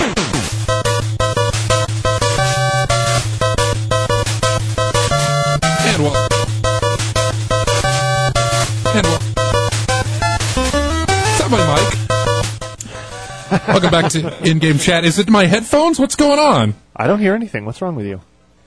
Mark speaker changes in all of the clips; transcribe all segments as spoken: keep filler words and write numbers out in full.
Speaker 1: And well. And well. Is that my mic? Welcome back to In-Game Chat. Is it my headphones? What's going on?
Speaker 2: I don't hear anything. What's wrong with you?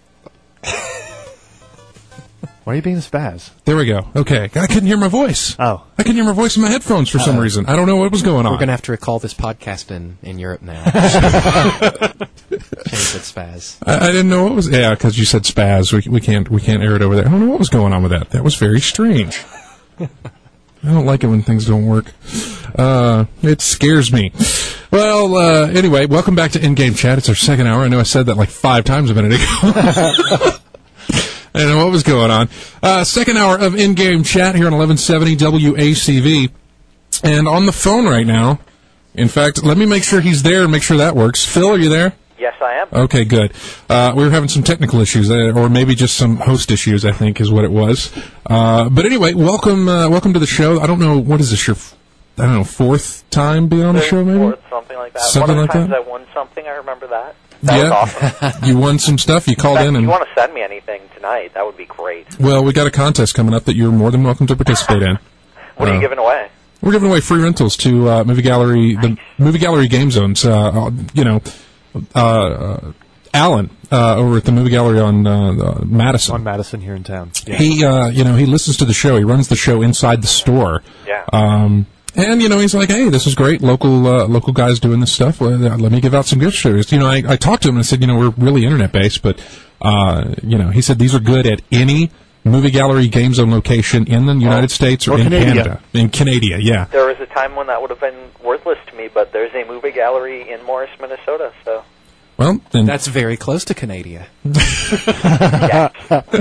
Speaker 2: Why are you being a spaz?
Speaker 1: There we go. Okay. I couldn't hear my voice.
Speaker 2: Oh.
Speaker 1: I couldn't hear my voice in my headphones for some
Speaker 3: Uh-oh.
Speaker 1: reason. I don't know what was going on.
Speaker 3: We're going to have to recall this podcast in, in Europe now. Change it spaz.
Speaker 1: I, I didn't know what was... Yeah, because you said spaz. We, we can't we can't air it over there. I don't know what was going on with that. That was very strange. I don't like it when things don't work. Uh, it scares me. Well, uh, anyway, welcome back to In-Game Chat. It's our second hour. I know I said that like five times a minute ago. I don't know what was going on. Uh, second hour of In-Game Chat here on eleven seventy W A C V. And on the phone right now, in fact, let me make sure he's there and make sure that works. Phil, are you there?
Speaker 4: Yes, I am.
Speaker 1: Okay, good. Uh, we were having some technical issues, uh, or maybe just some host issues, I think is what it was. Uh, but anyway, welcome uh, welcome to the show. I don't know, what is this, your, f- I don't know, fourth time being on the show, maybe?
Speaker 4: Fourth, something like that.
Speaker 1: Something
Speaker 4: One of
Speaker 1: like
Speaker 4: the times
Speaker 1: that?
Speaker 4: I won something, I remember that. That
Speaker 1: yeah.
Speaker 4: was awesome.
Speaker 1: You won some stuff, you called
Speaker 4: In fact,
Speaker 1: in
Speaker 4: if
Speaker 1: and...
Speaker 4: you want to send me anything tonight, that would be great.
Speaker 1: Well, we got a contest coming up that you're more than welcome to participate in.
Speaker 4: What are
Speaker 1: Uh,
Speaker 4: you giving away?
Speaker 1: We're giving away free rentals to uh, Movie Gallery, the Movie Gallery Game Zones. Uh, you know, uh, uh, Alan uh, over at the Movie Gallery on uh, uh, Madison.
Speaker 2: On Madison here in town. Yeah.
Speaker 1: He, uh, you know, he listens to the show. He runs the show inside the store.
Speaker 4: Yeah.
Speaker 1: Um, and you know, he's like, "Hey, this is great. Local, uh, local guys doing this stuff. Well, uh, let me give out some gift certificates." You know, I, I talked to him and I said, "You know, we're really internet based, but uh, you know," he said, "These are good at any Movie Gallery Game Zone location in the United States or,
Speaker 2: or
Speaker 1: in
Speaker 2: Canada.
Speaker 1: Canada. In Canada, yeah."
Speaker 4: There was a time when that would have been worthless to me, but there's a movie gallery in Morris, Minnesota, so...
Speaker 1: Well, then,
Speaker 3: That's very close to Canada.
Speaker 4: Yes.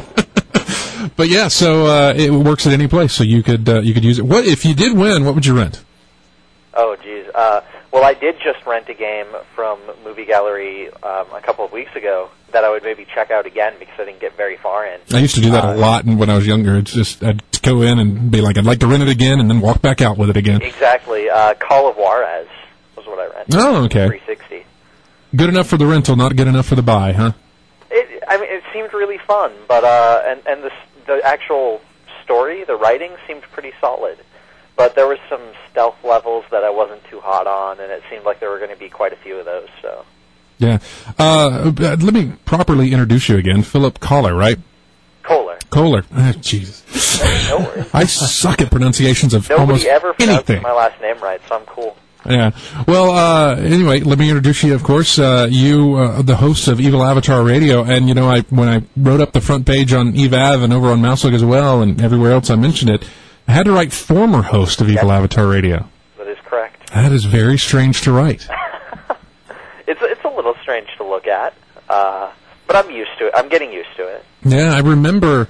Speaker 1: but yeah, so uh, it works at any place, so you could uh, you could use it. What if you did win? What would you rent?
Speaker 4: Oh, geez. Uh, well, I did just rent a game from Movie Gallery um, a couple of weeks ago that I would maybe check out again because I didn't get very far in.
Speaker 1: I used to do that
Speaker 4: Uh,
Speaker 1: a lot, and when I was younger, it's just I'd go in and be like, "I'd like to rent it again," and then walk back out with it again.
Speaker 4: Exactly. Uh, Call of Juarez was what I rented.
Speaker 1: Oh, okay.
Speaker 4: three sixty.
Speaker 1: Good enough for the rental, not good enough for the buy, huh?
Speaker 4: It, I mean, it seemed really fun, but uh, and and the the actual story, the writing seemed pretty solid. But there were some stealth levels that I wasn't too hot on, and it seemed like there were going to be quite a few of those. So
Speaker 1: Yeah. Uh, let me properly introduce you again, Philip Kohler, right?
Speaker 4: Kohler.
Speaker 1: Kohler. Ah, Jesus.
Speaker 4: No worries.
Speaker 1: I suck at pronunciations of
Speaker 4: Nobody
Speaker 1: almost
Speaker 4: ever pronounced
Speaker 1: anything.
Speaker 4: my last name right, so I'm cool.
Speaker 1: Yeah. Well, uh, anyway, let me introduce you, of course. Uh, you, uh, the host of Evil Avatar Radio, and, you know, I when I wrote up the front page on EVAV and over on Mousehook as well and everywhere else I mentioned it, I had to write former host of Evil
Speaker 4: Yes.
Speaker 1: Avatar Radio.
Speaker 4: That is correct.
Speaker 1: That is very strange to write.
Speaker 4: It's it's a little strange to look at, uh, but I'm used to it. I'm getting used to it.
Speaker 1: Yeah, I remember...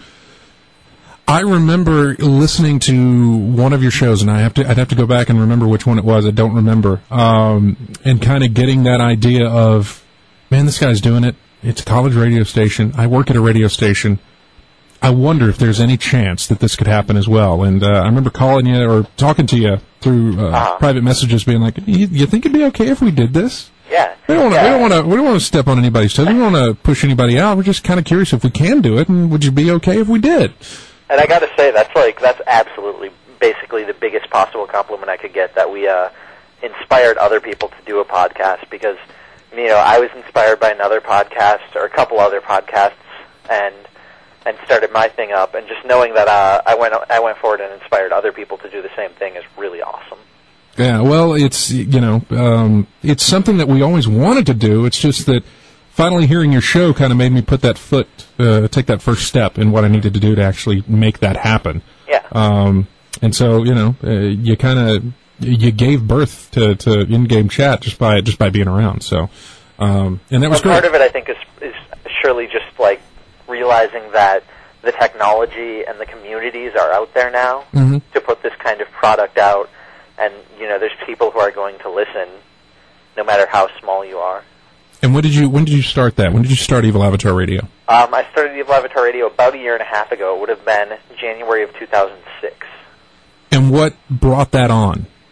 Speaker 1: I remember listening to one of your shows, and I have to, I'd have to go back and remember which one it was. I don't remember. Um, and kind of getting that idea of, man, this guy's doing it. It's a college radio station. I work at a radio station. I wonder if there's any chance that this could happen as well. And uh, I remember calling you or talking to you through uh,
Speaker 4: Uh-huh.
Speaker 1: private messages, being like, "You, you think it'd be okay if we did this?
Speaker 4: Yeah.
Speaker 1: We don't want to.
Speaker 4: yeah.
Speaker 1: We don't want to. We don't want to step on anybody's toes. We don't want to push anybody out. We're just kind of curious if we can do it, and would you be okay if we did?"
Speaker 4: And I got to say, that's like that's absolutely, basically the biggest possible compliment I could get, that we uh, inspired other people to do a podcast. Because, you know, I was inspired by another podcast or a couple other podcasts, and and started my thing up. And just knowing that uh, I went I went forward and inspired other people to do the same thing is really awesome.
Speaker 1: Yeah, well, it's, you know, um, it's something that we always wanted to do. It's just that finally hearing your show kind of made me put that foot, uh, take that first step in what I needed to do to actually make that happen.
Speaker 4: Yeah.
Speaker 1: Um, and so, you know, uh, you kind of, you gave birth to, to in-game chat just by, just by being around. So, um, and that was
Speaker 4: Well,
Speaker 1: great.
Speaker 4: part of it, I think, is, is surely just like realizing that the technology and the communities are out there now
Speaker 1: Mm-hmm.
Speaker 4: to put this kind of product out. And, you know, there's people who are going to listen no matter how small you are.
Speaker 1: And when did you, when did you start that? When did you start Evil Avatar Radio?
Speaker 4: Um, I started Evil Avatar Radio about a year and a half ago. It would have been January of two thousand six.
Speaker 1: And what brought that on?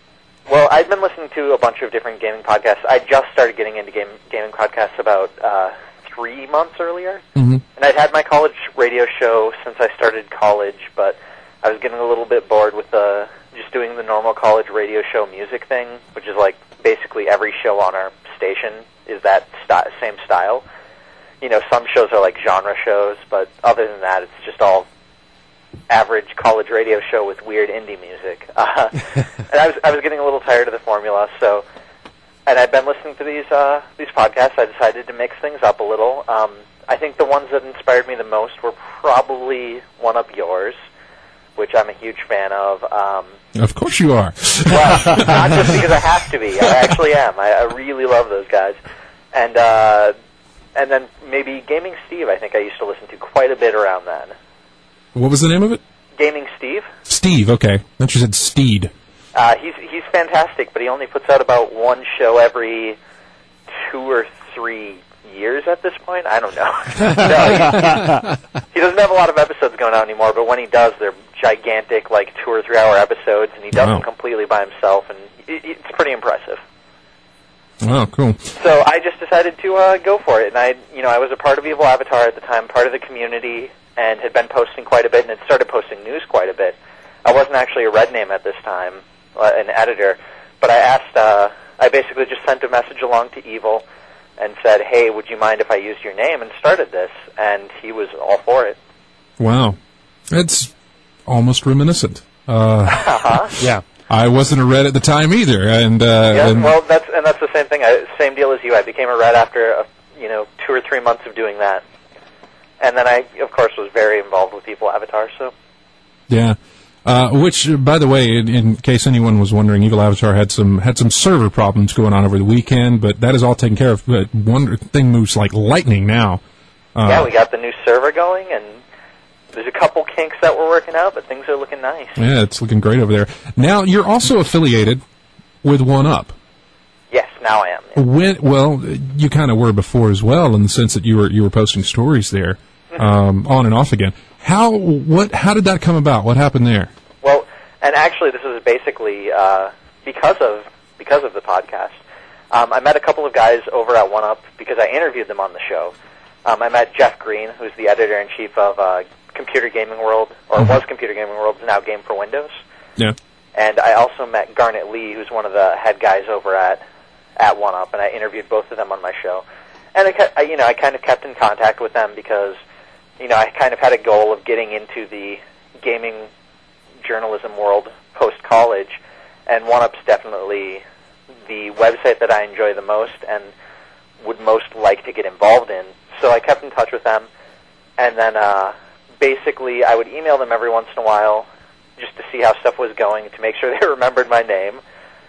Speaker 4: Well, I've been listening to a bunch of different gaming podcasts. I just started getting into game, gaming podcasts about uh, three months earlier.
Speaker 1: Mm-hmm.
Speaker 4: And I'd had my college radio show since I started college, but I was getting a little bit bored with the just doing the normal college radio show music thing, which is like basically every show on our station is that st- same style. You know, some shows are like genre shows, but other than that, it's just all average college radio show with weird indie music. Uh, and I was I was getting a little tired of the formula, so and I'd been listening to these uh, these podcasts. I decided to mix things up a little. Um, I think the ones that inspired me the most were probably One Up Yours, which I'm a huge fan of. Um,
Speaker 1: Of course you are.
Speaker 4: well, not just because I have to be. I actually am. I, I really love those guys. And uh, and then maybe Gaming Steve, I think I used to listen to quite a bit around then.
Speaker 1: What was the name of it?
Speaker 4: Gaming Steve.
Speaker 1: Steve, okay. Then you said Steed.
Speaker 4: Uh, he's he's fantastic, but he only puts out about one show every two or three years at this point. I don't know. no, he, he doesn't have a lot of episodes going out anymore, but when he does, they're gigantic, like two or three hour episodes, and he does
Speaker 1: Wow.
Speaker 4: them completely by himself, and it, it's pretty impressive.
Speaker 1: Oh, cool.
Speaker 4: So I just decided to uh, go for it, and I, you know, I was a part of Evil Avatar at the time, part of the community, and had been posting quite a bit, and had started posting news quite a bit. I wasn't actually a red name at this time, uh, an editor, but I asked, uh, I basically just sent a message along to Evil and said, hey, would you mind if I used your name, and started this, and he was all for it.
Speaker 1: Wow. It's almost reminiscent. Uh,
Speaker 4: Uh-huh.
Speaker 2: Yeah.
Speaker 1: I wasn't a red at the time either, and, uh,
Speaker 4: Yeah,
Speaker 1: and
Speaker 4: well, that's and that's the same thing. I, same deal as you. I became a red after a, you know two or three months of doing that, and then I, of course, was very involved with Evil Avatar. So
Speaker 1: yeah. Uh, which, by the way, in, in case anyone was wondering, Evil Avatar had some had some server problems going on over the weekend, but that is all taken care of. But one thing moves like lightning now. Uh,
Speaker 4: yeah, we got the new server going, and there's a couple kinks that we're working out, but things are looking nice.
Speaker 1: Yeah, it's looking great over there. Now, you're also affiliated with One Up.
Speaker 4: Yes, now I am. Yeah.
Speaker 1: When, well, you kind of were before as well, in the sense that you were you were posting stories there, um, on and off again. How what how did that come about? What happened there?
Speaker 4: Well, and actually, this was basically uh, because of because of the podcast. Um, I met a couple of guys over at One Up because I interviewed them on the show. Um, I met Jeff Green, who's the editor-in-chief of uh, Computer Gaming World, or
Speaker 1: Mm-hmm.
Speaker 4: was Computer Gaming World, is now Game for Windows.
Speaker 1: Yeah.
Speaker 4: And I also met Garnet Lee, who's one of the head guys over at at One Up, and I interviewed both of them on my show. And I, ke- I, you know, I kind of kept in contact with them because, you know, I kind of had a goal of getting into the gaming journalism world post-college, and One Up's definitely the website that I enjoy the most and would most like to get involved in. So I kept in touch with them, and then uh, basically I would email them every once in a while just to see how stuff was going, to make sure they remembered my name.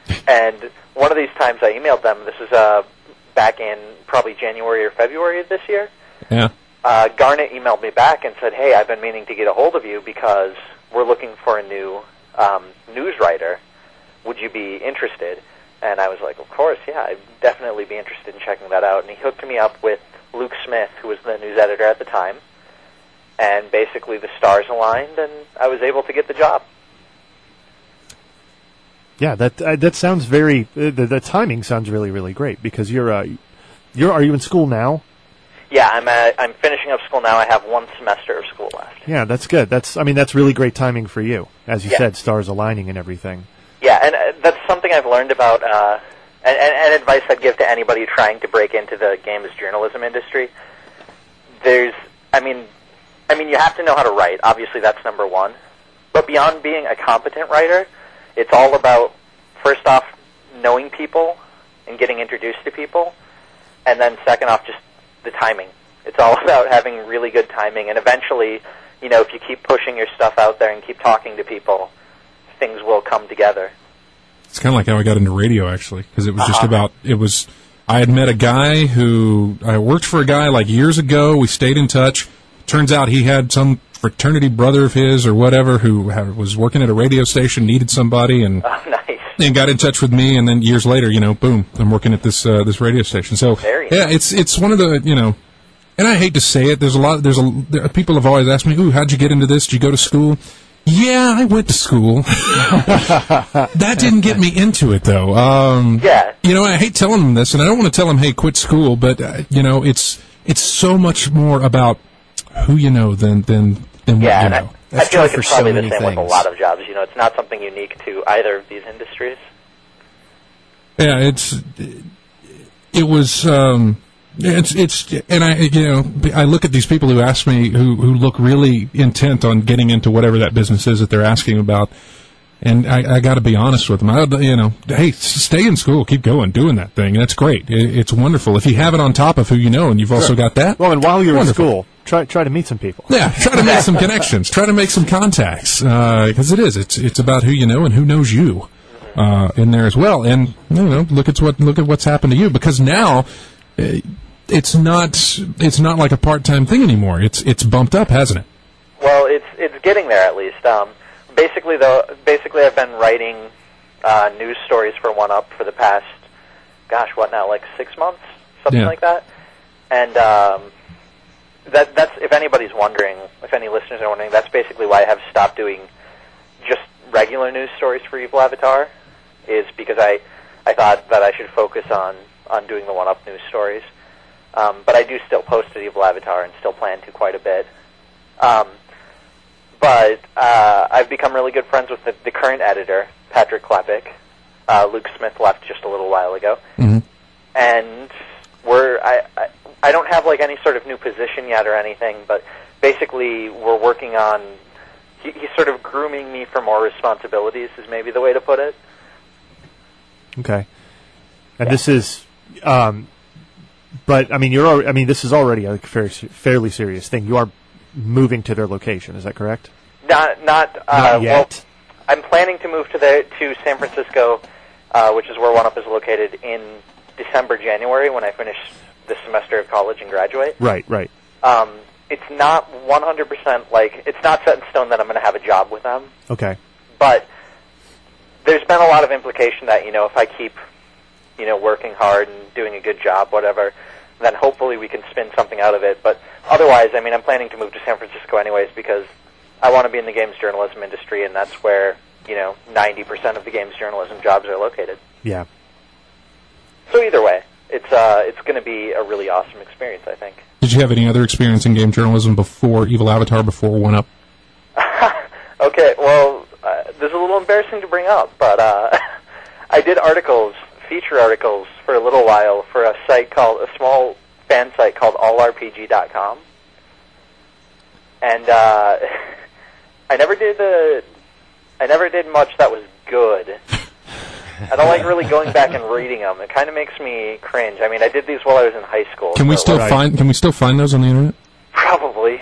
Speaker 4: And one of these times I emailed them, this is uh, back in probably January or February of this year,
Speaker 1: Yeah.
Speaker 4: uh, Garnet emailed me back and said, hey, I've been meaning to get a hold of you because we're looking for a new um, news writer. Would you be interested? And I was like, of course, yeah, I'd definitely be interested in checking that out. And he hooked me up with Luke Smith, who was the news editor at the time. And basically the stars aligned, and I was able to get the job.
Speaker 2: Yeah, that uh, that sounds very. Uh, the, the timing sounds really, really great because you're. Uh, you're. Are you in school now?
Speaker 4: Yeah, I'm at, I'm finishing up school now. I have one semester of school left.
Speaker 2: Yeah, that's good. That's. I mean, that's really great timing for you, as you
Speaker 4: Yeah.
Speaker 2: said, stars aligning and everything.
Speaker 4: Yeah, and uh, that's something I've learned about, uh, and, and, and advice I'd give to anybody trying to break into the games journalism industry. There's, I mean, I mean, you have to know how to write. Obviously, that's number one. But beyond being a competent writer, it's all about, first off, knowing people and getting introduced to people, and then second off, just the timing. It's all about having really good timing, and eventually, you know, if you keep pushing your stuff out there and keep talking to people, things will come together.
Speaker 1: It's kind of like how I got into radio, actually, because it was just
Speaker 4: Uh-huh.
Speaker 1: about, it was, I had met a guy who, I worked for a guy like years ago, we stayed in touch. Turns out he had some fraternity brother of his or whatever who had, was working at a radio station, needed somebody, and
Speaker 4: Oh, nice.
Speaker 1: and got in touch with me, and then years later, you know, boom, I'm working at this uh, this radio station. So
Speaker 4: Very
Speaker 1: yeah,
Speaker 4: nice.
Speaker 1: it's it's one of the, you know, and I hate to say it, there's a lot, there's a there, people have always asked me, ooh, how'd you get into this? Did you go to school? Yeah, I went to school. That didn't get me into it, though. Um,
Speaker 4: Yeah.
Speaker 1: You know, I hate telling them this, and I don't want to tell them, hey, quit school, but, uh, you know, it's it's so much more about who you know than, than, than
Speaker 4: Yeah,
Speaker 1: what you
Speaker 4: and I,
Speaker 1: know.
Speaker 4: I
Speaker 3: That's
Speaker 4: feel
Speaker 3: true
Speaker 4: like
Speaker 3: for
Speaker 4: it's
Speaker 3: so
Speaker 4: probably the
Speaker 3: many
Speaker 4: same with a
Speaker 3: things.
Speaker 4: lot of jobs. You know, it's not something unique to either of these industries.
Speaker 1: Yeah, it's it was um, it's it's and I you know I look at these people who ask me who who look really intent on getting into whatever that business is that they're asking about, and I, I got to be honest with them. I, you know, hey, s- stay in school, keep going, doing that thing. That's great. It, it's wonderful if you have it on top of who you know, and you've also got that.
Speaker 2: Well, and while you're
Speaker 1: Wonderful.
Speaker 2: in school, try try to meet some people.
Speaker 1: Yeah, try to make some connections. Try to make some contacts because it is. It's it's about who you know and who knows you uh, in there as well. And you know, look at what look at what's happened to you because now uh, it's not it's not like a part time thing anymore. It's it's bumped up, hasn't it?
Speaker 4: Well, it's it's getting there at least. Um, basically, though, basically, I've been writing uh, news stories for One Up for the past, gosh, what now, like six months, something
Speaker 1: Yeah.
Speaker 4: like that. And um, that that's if anybody's wondering, if any listeners are wondering, that's basically why I have stopped doing just regular news stories for Evil Avatar, is because I I thought that I should focus on on doing the One Up news stories. Um, but I do still post at Evil Avatar and still plan to quite a bit. Um, but uh, I've become really good friends with the, the current editor, Patrick Klepek. Uh, Luke Smith left just a little while ago,
Speaker 1: Mm-hmm.
Speaker 4: and we're I, I I don't have like any sort of new position yet or anything, but basically we're working on. He, he's sort of grooming me for more responsibilities, is maybe the way to put it.
Speaker 2: Okay. And
Speaker 4: Yeah.
Speaker 2: this is, um, but I mean, you're. al- I mean, this is already a fairly, fairly serious thing. You are moving to their location. Is that correct?
Speaker 4: Not not uh,
Speaker 2: Not yet.
Speaker 4: Well, I'm planning to move to the to San Francisco, uh, which is where One Up is located, in December, January, when I finish the semester of college and graduate.
Speaker 2: Right. Right.
Speaker 4: Um, it's not one hundred percent like it's not set in stone that I'm going to have a job with them,
Speaker 2: Okay.
Speaker 4: but there's been a lot of implication that you know if I keep you know working hard and doing a good job, whatever, then hopefully we can spin something out of it. But otherwise, I mean, I'm planning to move to San Francisco anyways because I want to be in the games journalism industry, and that's where, you know, ninety percent of the games journalism jobs are located.
Speaker 2: Yeah.
Speaker 4: So either way, it's uh, it's going to be a really awesome experience, I think.
Speaker 1: Did you have any other experience in game journalism before Evil Avatar, before One Up?
Speaker 4: Okay, well, uh, this is a little embarrassing to bring up, but uh, I did articles, feature articles, for a little while for a site called, a small fan site called all R P G dot com. And uh, I never did the, I never did much that was good. I don't like really going back and reading them. It kind of makes me cringe. I mean, I did these while I was in high school.
Speaker 1: Can we
Speaker 4: so-
Speaker 1: still
Speaker 2: Right.
Speaker 1: find Can we still find those on the internet?
Speaker 4: Probably.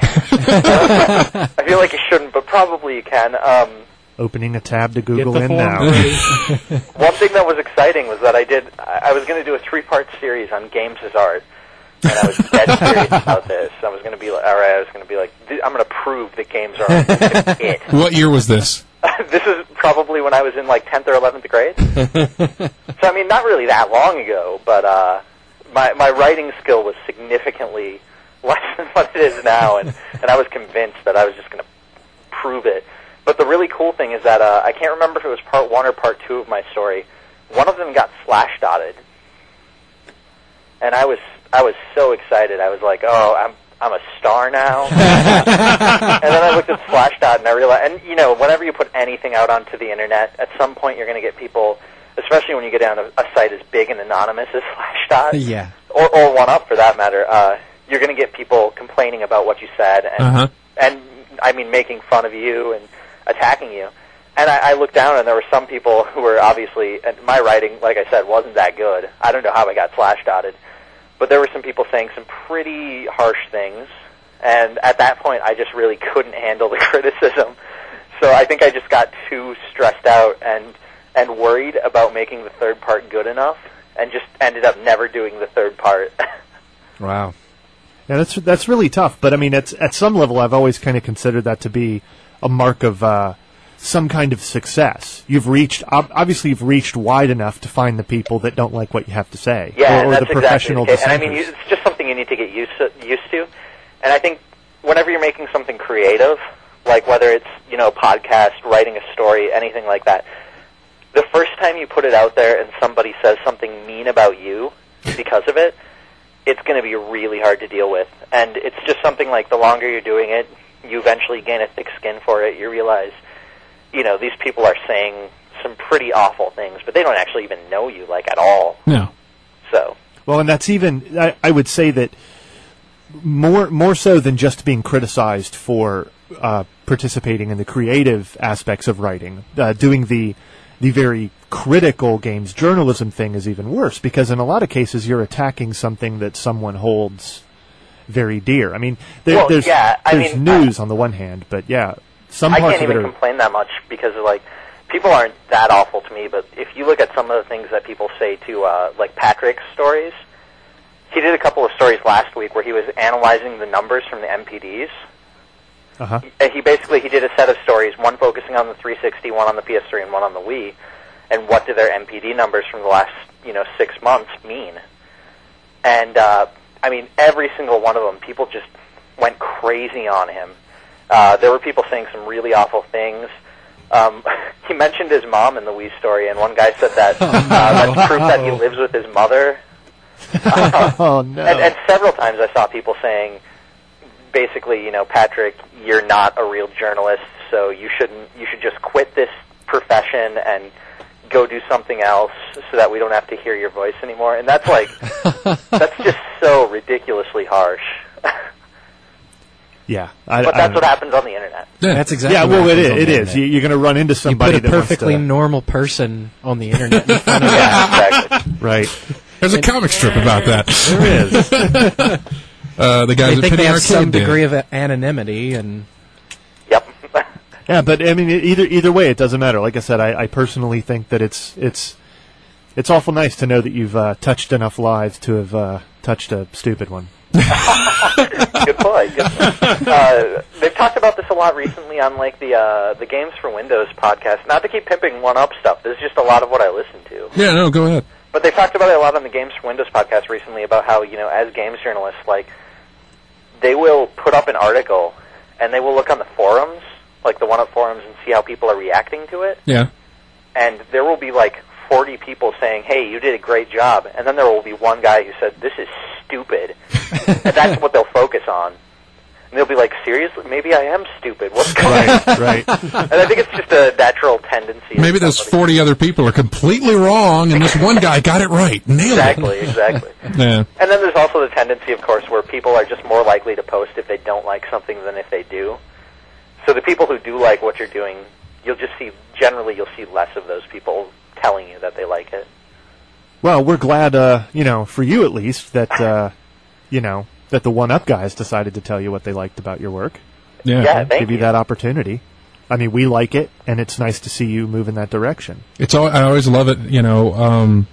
Speaker 4: I feel like you shouldn't, but probably you can. Um,
Speaker 2: Opening a tab to
Speaker 5: Get
Speaker 2: Google
Speaker 5: the
Speaker 2: in
Speaker 5: form
Speaker 2: now.
Speaker 5: ready.
Speaker 4: one thing that was exciting was that I did, I I was going to do a three-part series on games as art, and I was dead serious about this. I was going to be like, all right, I was going to be like, th- I'm going to prove that games are art. This is it.
Speaker 1: What year was this?
Speaker 4: This is probably when I was in like tenth or eleventh grade. So, I mean, not really that long ago, but uh, my my writing skill was significantly less than what it is now, and, and I was convinced that I was just going to prove it. But the really cool thing is that uh, I can't remember if it was part one or part two of my story. One of them got slash dotted, and I was I was so excited. I was like, "Oh, I'm I'm a star now." And then I looked at Slashdot and I realized, and you know, whenever you put anything out onto the internet, at some point you're going to get people, especially when you get down a, a site as big and anonymous as Slashdot,
Speaker 3: Yeah.
Speaker 4: or or One Up for that matter. Uh, you're going to get people complaining about what you said, and
Speaker 1: Uh-huh.
Speaker 4: and I mean making fun of you and attacking you. And I, I looked down, and there were some people who were obviously, and my writing, like I said, wasn't that good. I don't know how I got slash dotted, but there were some people saying some pretty harsh things. And at that point, I just really couldn't handle the criticism. So I think I just got too stressed out and and worried about making the third part good enough, and just ended up never doing the third part.
Speaker 3: Wow.
Speaker 2: Yeah, that's that's really tough. But I mean, it's, at some level, I've always kind of considered that to be a mark of uh, some kind of success. You've reached, ob- obviously, you've reached wide enough to find the people that don't like what you have to say,
Speaker 4: Yeah,
Speaker 2: or,
Speaker 4: and
Speaker 2: or
Speaker 4: that's
Speaker 2: the
Speaker 4: exactly
Speaker 2: professional
Speaker 4: the case. And I mean,
Speaker 2: dissenters.
Speaker 4: it's just something you need to get used to, used to. And I think whenever you're making something creative, like whether it's, you know, podcast, writing a story, anything like that, the first time you put it out there and somebody says something mean about you because of it, it's going to be really hard to deal with. And it's just something like the longer you're doing it, you eventually gain a thick skin for it. You realize, you know, these people are saying some pretty awful things, but they don't actually even know you, like, at all.
Speaker 1: No.
Speaker 4: So.
Speaker 2: Well, and that's even, I, I would say that more more so than just being criticized for uh, participating in the creative aspects of writing, uh, doing the the very critical games journalism thing is even worse, because in a lot of cases you're attacking something that someone holds very dear. I mean, there,
Speaker 4: well,
Speaker 2: there's,
Speaker 4: yeah, I
Speaker 2: there's
Speaker 4: mean,
Speaker 2: news
Speaker 4: I,
Speaker 2: on the one hand, but yeah, some
Speaker 4: I
Speaker 2: parts
Speaker 4: can't
Speaker 2: of it
Speaker 4: even
Speaker 2: are...
Speaker 4: complain that much because, like, people aren't that awful to me, but if you look at some of the things that people say to, uh, like, Patrick's stories, he did a couple of stories last week where he was analyzing the numbers from the M P Ds.
Speaker 2: Uh-huh.
Speaker 4: He, he basically, he did a set of stories, one focusing on the three sixty, one on the P S three, and one on the Wii, and what do their M P D numbers from the last, you know, six months mean? And, uh, I mean, every single one of them, people just went crazy on him. Uh, there were people saying some really awful things. Um, he mentioned his mom in the Wii story, and one guy said that uh, that's proof that he lives with his mother. Uh,
Speaker 2: oh, no.
Speaker 4: And, and several times I saw people saying, basically, you know, Patrick, you're not a real journalist, so you shouldn't, you should just quit this profession and go do something else so that we don't have to hear your voice anymore. And that's like, that's just so ridiculously harsh.
Speaker 2: Yeah. I,
Speaker 4: but
Speaker 2: I
Speaker 4: that's what happens on the internet.
Speaker 1: Yeah.
Speaker 3: That's exactly
Speaker 2: Yeah,
Speaker 3: what
Speaker 2: well, it
Speaker 3: happens
Speaker 2: is.
Speaker 3: on
Speaker 2: It
Speaker 3: the
Speaker 2: is.
Speaker 3: internet.
Speaker 2: You, you're going to run into
Speaker 3: You
Speaker 2: somebody
Speaker 3: put a
Speaker 2: that wants
Speaker 3: perfectly
Speaker 2: to-
Speaker 3: normal person on the internet in front of you.
Speaker 4: Yeah, exactly.
Speaker 2: Right.
Speaker 1: There's a comic strip about that.
Speaker 2: There is.
Speaker 1: Uh, the guys
Speaker 3: They
Speaker 1: at
Speaker 3: think
Speaker 1: Penny
Speaker 3: they have
Speaker 1: Arcade
Speaker 3: some
Speaker 1: did.
Speaker 3: degree of anonymity, and
Speaker 4: Yep.
Speaker 2: Yeah, but I mean, either either way, it doesn't matter. Like I said, I, I personally think that it's it's it's awful nice to know that you've uh, touched enough lives to have uh, touched a stupid one.
Speaker 4: Good point. Good point. Uh, they've talked about this a lot recently on like the uh, the Games for Windows podcast. Not to keep pimping one up stuff. This is just a lot of what I listen to.
Speaker 1: Yeah, no, go ahead.
Speaker 4: But they've talked about it a lot on the Games for Windows podcast recently about how, you know, as games journalists, like, they will put up an article and they will look on the forums, like the one-up forums, and see how people are reacting to it.
Speaker 1: Yeah.
Speaker 4: And there will be like forty people saying, hey, you did a great job. And then there will be one guy who said, this is stupid. And that's what they'll focus on. And they'll be like, seriously? Maybe I am stupid. What's going on?
Speaker 2: Right, right.
Speaker 4: And I think it's just a natural tendency.
Speaker 1: Maybe those
Speaker 4: somebody-
Speaker 1: forty other people are completely wrong, and this one guy got it right. Nailed
Speaker 4: Exactly, exactly.
Speaker 1: it. Yeah.
Speaker 4: And then there's also the tendency, of course, where people are just more likely to post if they don't like something than if they do. So the people who do like what you're doing, you'll just see, generally you'll see less of those people telling you that they like it.
Speaker 2: Well, we're glad, uh, you know, for you at least, that, uh, you know, that the one-up guys decided to tell you what they liked about your work.
Speaker 1: Yeah.
Speaker 4: Yeah, thank
Speaker 2: Give
Speaker 4: you.
Speaker 2: you that opportunity. I mean, we like it, and it's nice to see you move in that direction.
Speaker 1: It's all, I always love it, you know, um,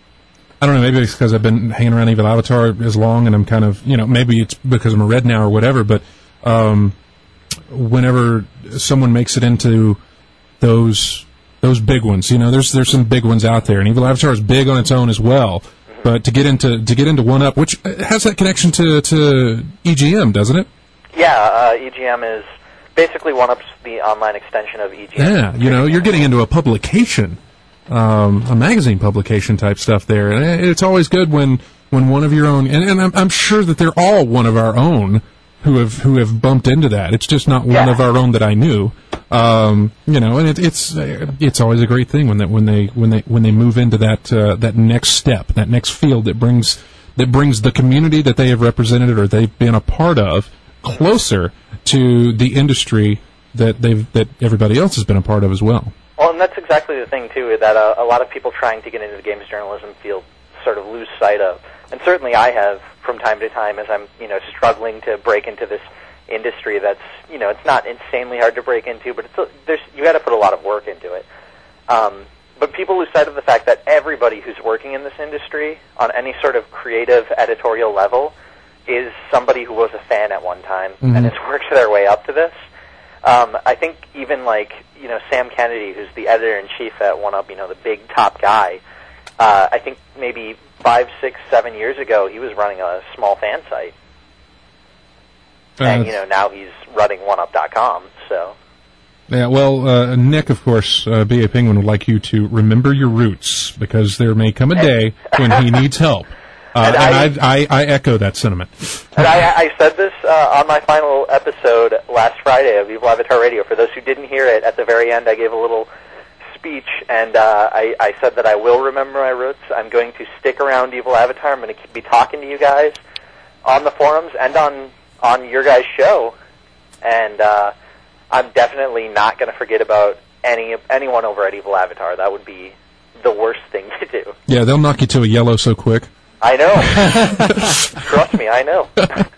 Speaker 1: I don't know, maybe it's because I've been hanging around Evil Avatar as long, and I'm kind of, you know, maybe it's because I'm a red now or whatever, but um, whenever someone makes it into those those big ones, you know, there's there's some big ones out there, and Evil Avatar is big on its own as well. But to get into to get into one up, which has that connection to, to E G M, doesn't it?
Speaker 4: Yeah, uh, E G M is basically one-up's the online extension of E G M.
Speaker 1: Yeah, you know, you're getting into a publication, um, a magazine publication type stuff there, and it's always good when, when one of your own, and, and I'm, I'm sure that they're all one of our own who have who have bumped into that. It's just not one
Speaker 4: Yeah.
Speaker 1: of our own that I knew, um, you know, and it, it's it's always a great thing when that when they when they when they move into that uh, that next step, that next field that brings that brings the community that they have represented or they've been a part of closer to the industry that they've that everybody else has been a part of as well.
Speaker 4: Well, and that's exactly the thing, too, that uh, a lot of people trying to get into the games journalism field sort of lose sight of. And certainly I have from time to time as I'm, you know, struggling to break into this industry that's, you know, it's not insanely hard to break into, but it's a, there's you got to put a lot of work into it. Um, but people lose sight of the fact that everybody who's working in this industry on any sort of creative editorial level is somebody who was a fan at one time
Speaker 1: Mm-hmm.
Speaker 4: and has worked their way up to this. Um, I think even like, you know, Sam Kennedy, who's the editor-in-chief at one-up, you know, the big top guy, uh, I think maybe five, six, seven years ago, he was running a small fan site. and
Speaker 1: Uh,
Speaker 4: you know now he's running one up dot com. So
Speaker 1: Yeah, well, uh, Nick, of course, uh, B A Penguin would like you to remember your roots, because there may come a day when he needs help. Uh,
Speaker 4: And
Speaker 1: and I, I, I echo that sentiment.
Speaker 4: And I, I said this uh, on my final episode last Friday of Evil Avatar Radio. For those who didn't hear it, at the very end I gave a little speech, and uh, I, I said that I will remember my roots. I'm going to stick around Evil Avatar. I'm going to be talking to you guys on the forums and on, on your guys' show. And uh, I'm definitely not going to forget about any anyone over at Evil Avatar. That would be the worst thing to do.
Speaker 1: Yeah, they'll knock you to a yellow so quick.
Speaker 4: I know. Trust me, I know.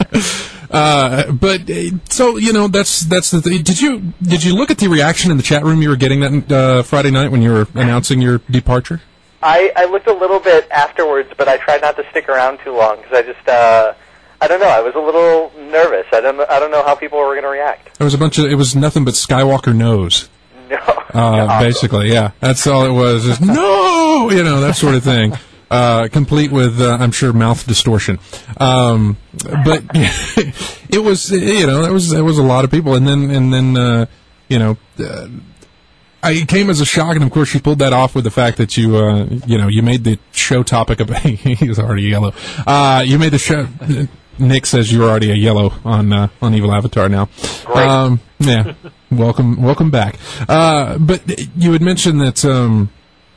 Speaker 1: Uh, but uh, so you know that's that's the thing. Did you did you look at the reaction in the chat room you were getting that uh, Friday night when you were announcing your departure?
Speaker 4: I, I looked a little bit afterwards, but I tried not to stick around too long because I just uh, I don't know. I was a little nervous. I don't I don't know how people were going to react.
Speaker 1: There was a bunch of it was nothing but Skywalker knows.
Speaker 4: No,
Speaker 1: Uh,
Speaker 4: awesome.
Speaker 1: Basically, yeah, that's all it was. Just, no, you know, that sort of thing. Uh, complete with, uh, I'm sure, mouth distortion. Um, but it was, you know, that was that was a lot of people, and then and then, uh, you know, uh, I it came as a shock, and of course, you pulled that off with the fact that you, uh, you know, you made the show topic of he was already yellow. Uh, you made the show. Nick says you're already a yellow on uh, on Evil Avatar now.
Speaker 4: Great.
Speaker 1: Um, yeah, welcome welcome back. Uh, but you had mentioned that. Um,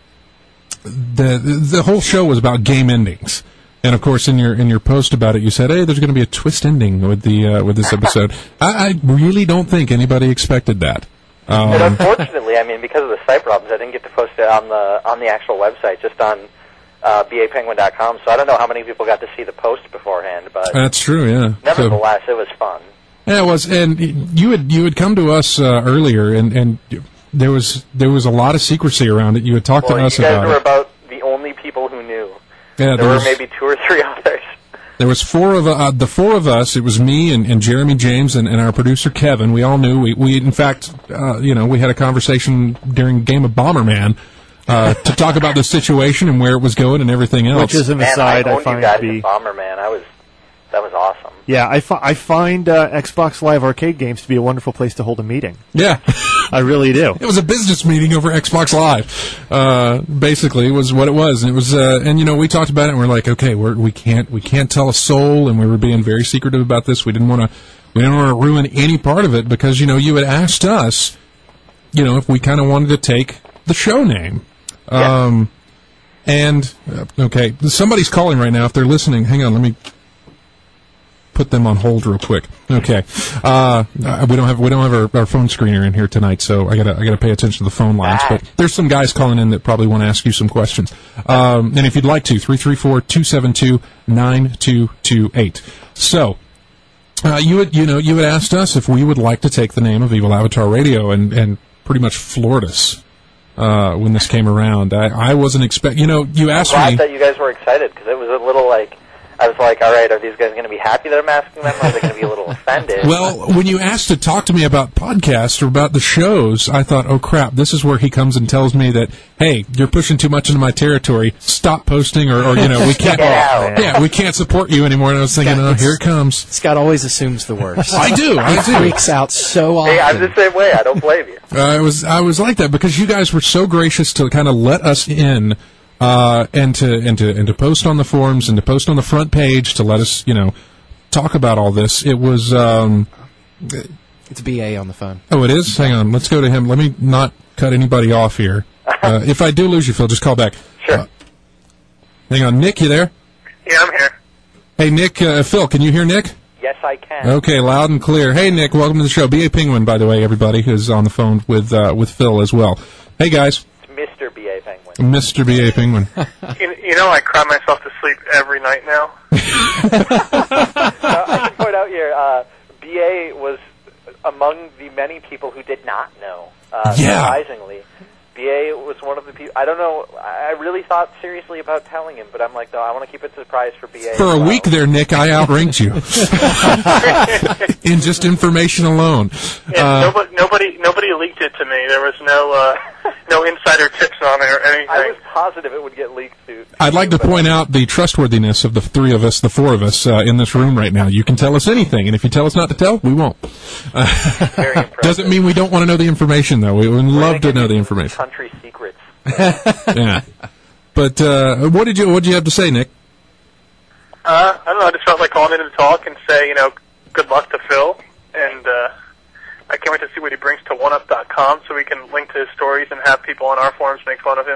Speaker 1: The the whole show was about game endings, and of course in your in your post about it you said, "Hey, there's going to be a twist ending with the uh, with this episode." I, I really don't think anybody expected that. Um,
Speaker 4: And unfortunately, I mean, because of the site problems, I didn't get to post it on the on the actual website, just on uh, b a penguin dot com. So I don't know how many people got to see the post beforehand, but
Speaker 1: that's true, yeah. So,
Speaker 4: nevertheless, it was fun.
Speaker 1: yeah, it was, and you had you had come to us uh, earlier, and and. There was there was a lot of secrecy around it. You had talked
Speaker 4: Well,
Speaker 1: to us
Speaker 4: you guys
Speaker 1: about
Speaker 4: were
Speaker 1: it.
Speaker 4: about the only people who knew.
Speaker 1: Yeah,
Speaker 4: there were
Speaker 1: was,
Speaker 4: maybe two or three others.
Speaker 1: There was four of uh, the four of us. It was me and, and Jeremy James and, and our producer Kevin. We all knew. We, we in fact, uh, you know, we had a conversation during a game of Bomberman uh, to talk about the situation and where it was going and everything else.
Speaker 2: Which is an
Speaker 4: Man,
Speaker 2: aside
Speaker 4: I
Speaker 2: I
Speaker 4: owned you
Speaker 2: find
Speaker 4: guys
Speaker 2: to be.
Speaker 4: in Bomberman. I was that was awesome.
Speaker 2: Yeah, I, fi- I find uh, Xbox Live Arcade games to be a wonderful place to hold a meeting.
Speaker 1: Yeah.
Speaker 2: I really do.
Speaker 1: It was a business meeting over Xbox Live. Uh, basically, was what it was, and it was. Uh, and you know, we talked about it, and we're like, okay, we're, we can't, we can't tell a soul, and we were being very secretive about this. We didn't want to, we didn't want to ruin any part of it because you know, you had asked us, you know, if we kind of wanted to take the show name. Um, and uh, okay, somebody's calling right now. If they're listening, hang on, let me put them on hold real quick. Okay, uh, we don't have we don't have our, our phone screener in here tonight, so I gotta I gotta pay attention to the phone lines. But there's some guys calling in that probably want to ask you some questions. Um, and if you'd like to, three three four two seven two nine two two eight. So. Uh, you had, you know, you had asked us if we would like to take the name of Evil Avatar Radio, and, and pretty much floored us uh, when this came around. I, I wasn't expect, you know, you asked
Speaker 4: I'm glad
Speaker 1: me.
Speaker 4: that you guys were excited because it was a little like I was like, all right, are these guys going to be happy that I'm asking them, or are they going to be a little offended?
Speaker 1: Well, when you asked to talk to me about podcasts or about the shows, I thought, oh crap, this is where he comes and tells me that, hey, you're pushing too much into my territory. Stop posting, or, or you know, we can't.
Speaker 4: Get out.
Speaker 1: Yeah, we can't support you anymore. And I was thinking,
Speaker 3: Yeah,
Speaker 1: oh,
Speaker 3: it's-
Speaker 1: here it comes.
Speaker 3: Scott always assumes the worst.
Speaker 1: I do, I
Speaker 3: He
Speaker 1: do.
Speaker 3: freaks out so often.
Speaker 4: Hey, I'm the same way. I don't blame you.
Speaker 1: Uh, I was I was like that because you guys were so gracious to kind of let us in, uh, and to and to and to post on the forums and to post on the front page to let us, you know, talk about all this. It was. Um,
Speaker 3: It's B A on the phone.
Speaker 1: oh, it is. Hang on. Let's go to him. Let me not cut anybody off here. Uh, if I do lose you, Phil, just call back.
Speaker 4: Sure.
Speaker 1: Uh, hang on, Nick. You there?
Speaker 5: Yeah, I'm here.
Speaker 1: Hey, Nick. Uh, Phil, can you hear Nick?
Speaker 4: Yes, I can.
Speaker 1: Okay, loud and clear. Hey, Nick. Welcome to the show. B A Penguin, by the way, everybody who's on the phone with uh, with Phil as well. Hey, guys.
Speaker 4: It's Mister B A Penguin.
Speaker 1: Mister B A Penguin.
Speaker 5: You, you know, I cry myself to sleep every night now.
Speaker 4: uh, I should point out here, uh, B A was among the many people who did not know. Uh,
Speaker 1: Yeah.
Speaker 4: Surprisingly, B A was one of the people. I don't know. I I really thought seriously about telling him, but I'm like, no, I want to keep it a surprise for B A.
Speaker 1: For a
Speaker 4: as well.
Speaker 1: week there, Nick, I outranked you in just information alone.
Speaker 5: And
Speaker 1: Uh,
Speaker 5: nobody, nobody, nobody leaked it to me. There was no, uh, no insider tips on it or anything.
Speaker 4: I was positive it would get leaked to.
Speaker 1: I'd like to point out the trustworthiness of the three of us, the four of us uh, in this room right now. You can tell us anything, and if you tell us not to tell, we won't. Uh,
Speaker 4: Very impressive.
Speaker 1: Doesn't mean we don't want to know the information, though. We would
Speaker 4: We're
Speaker 1: love to
Speaker 4: gonna
Speaker 1: know
Speaker 4: give
Speaker 1: the
Speaker 4: you
Speaker 1: information.
Speaker 4: Country secrets.
Speaker 1: Yeah. But uh, what did you what did you have to say, Nick?
Speaker 5: Uh, I don't know. I just felt like calling in to talk and say, you know, good luck to Phil, and uh, I can't wait to see what he brings to one up dot com so we can link to his stories and have people on our forums make fun of him.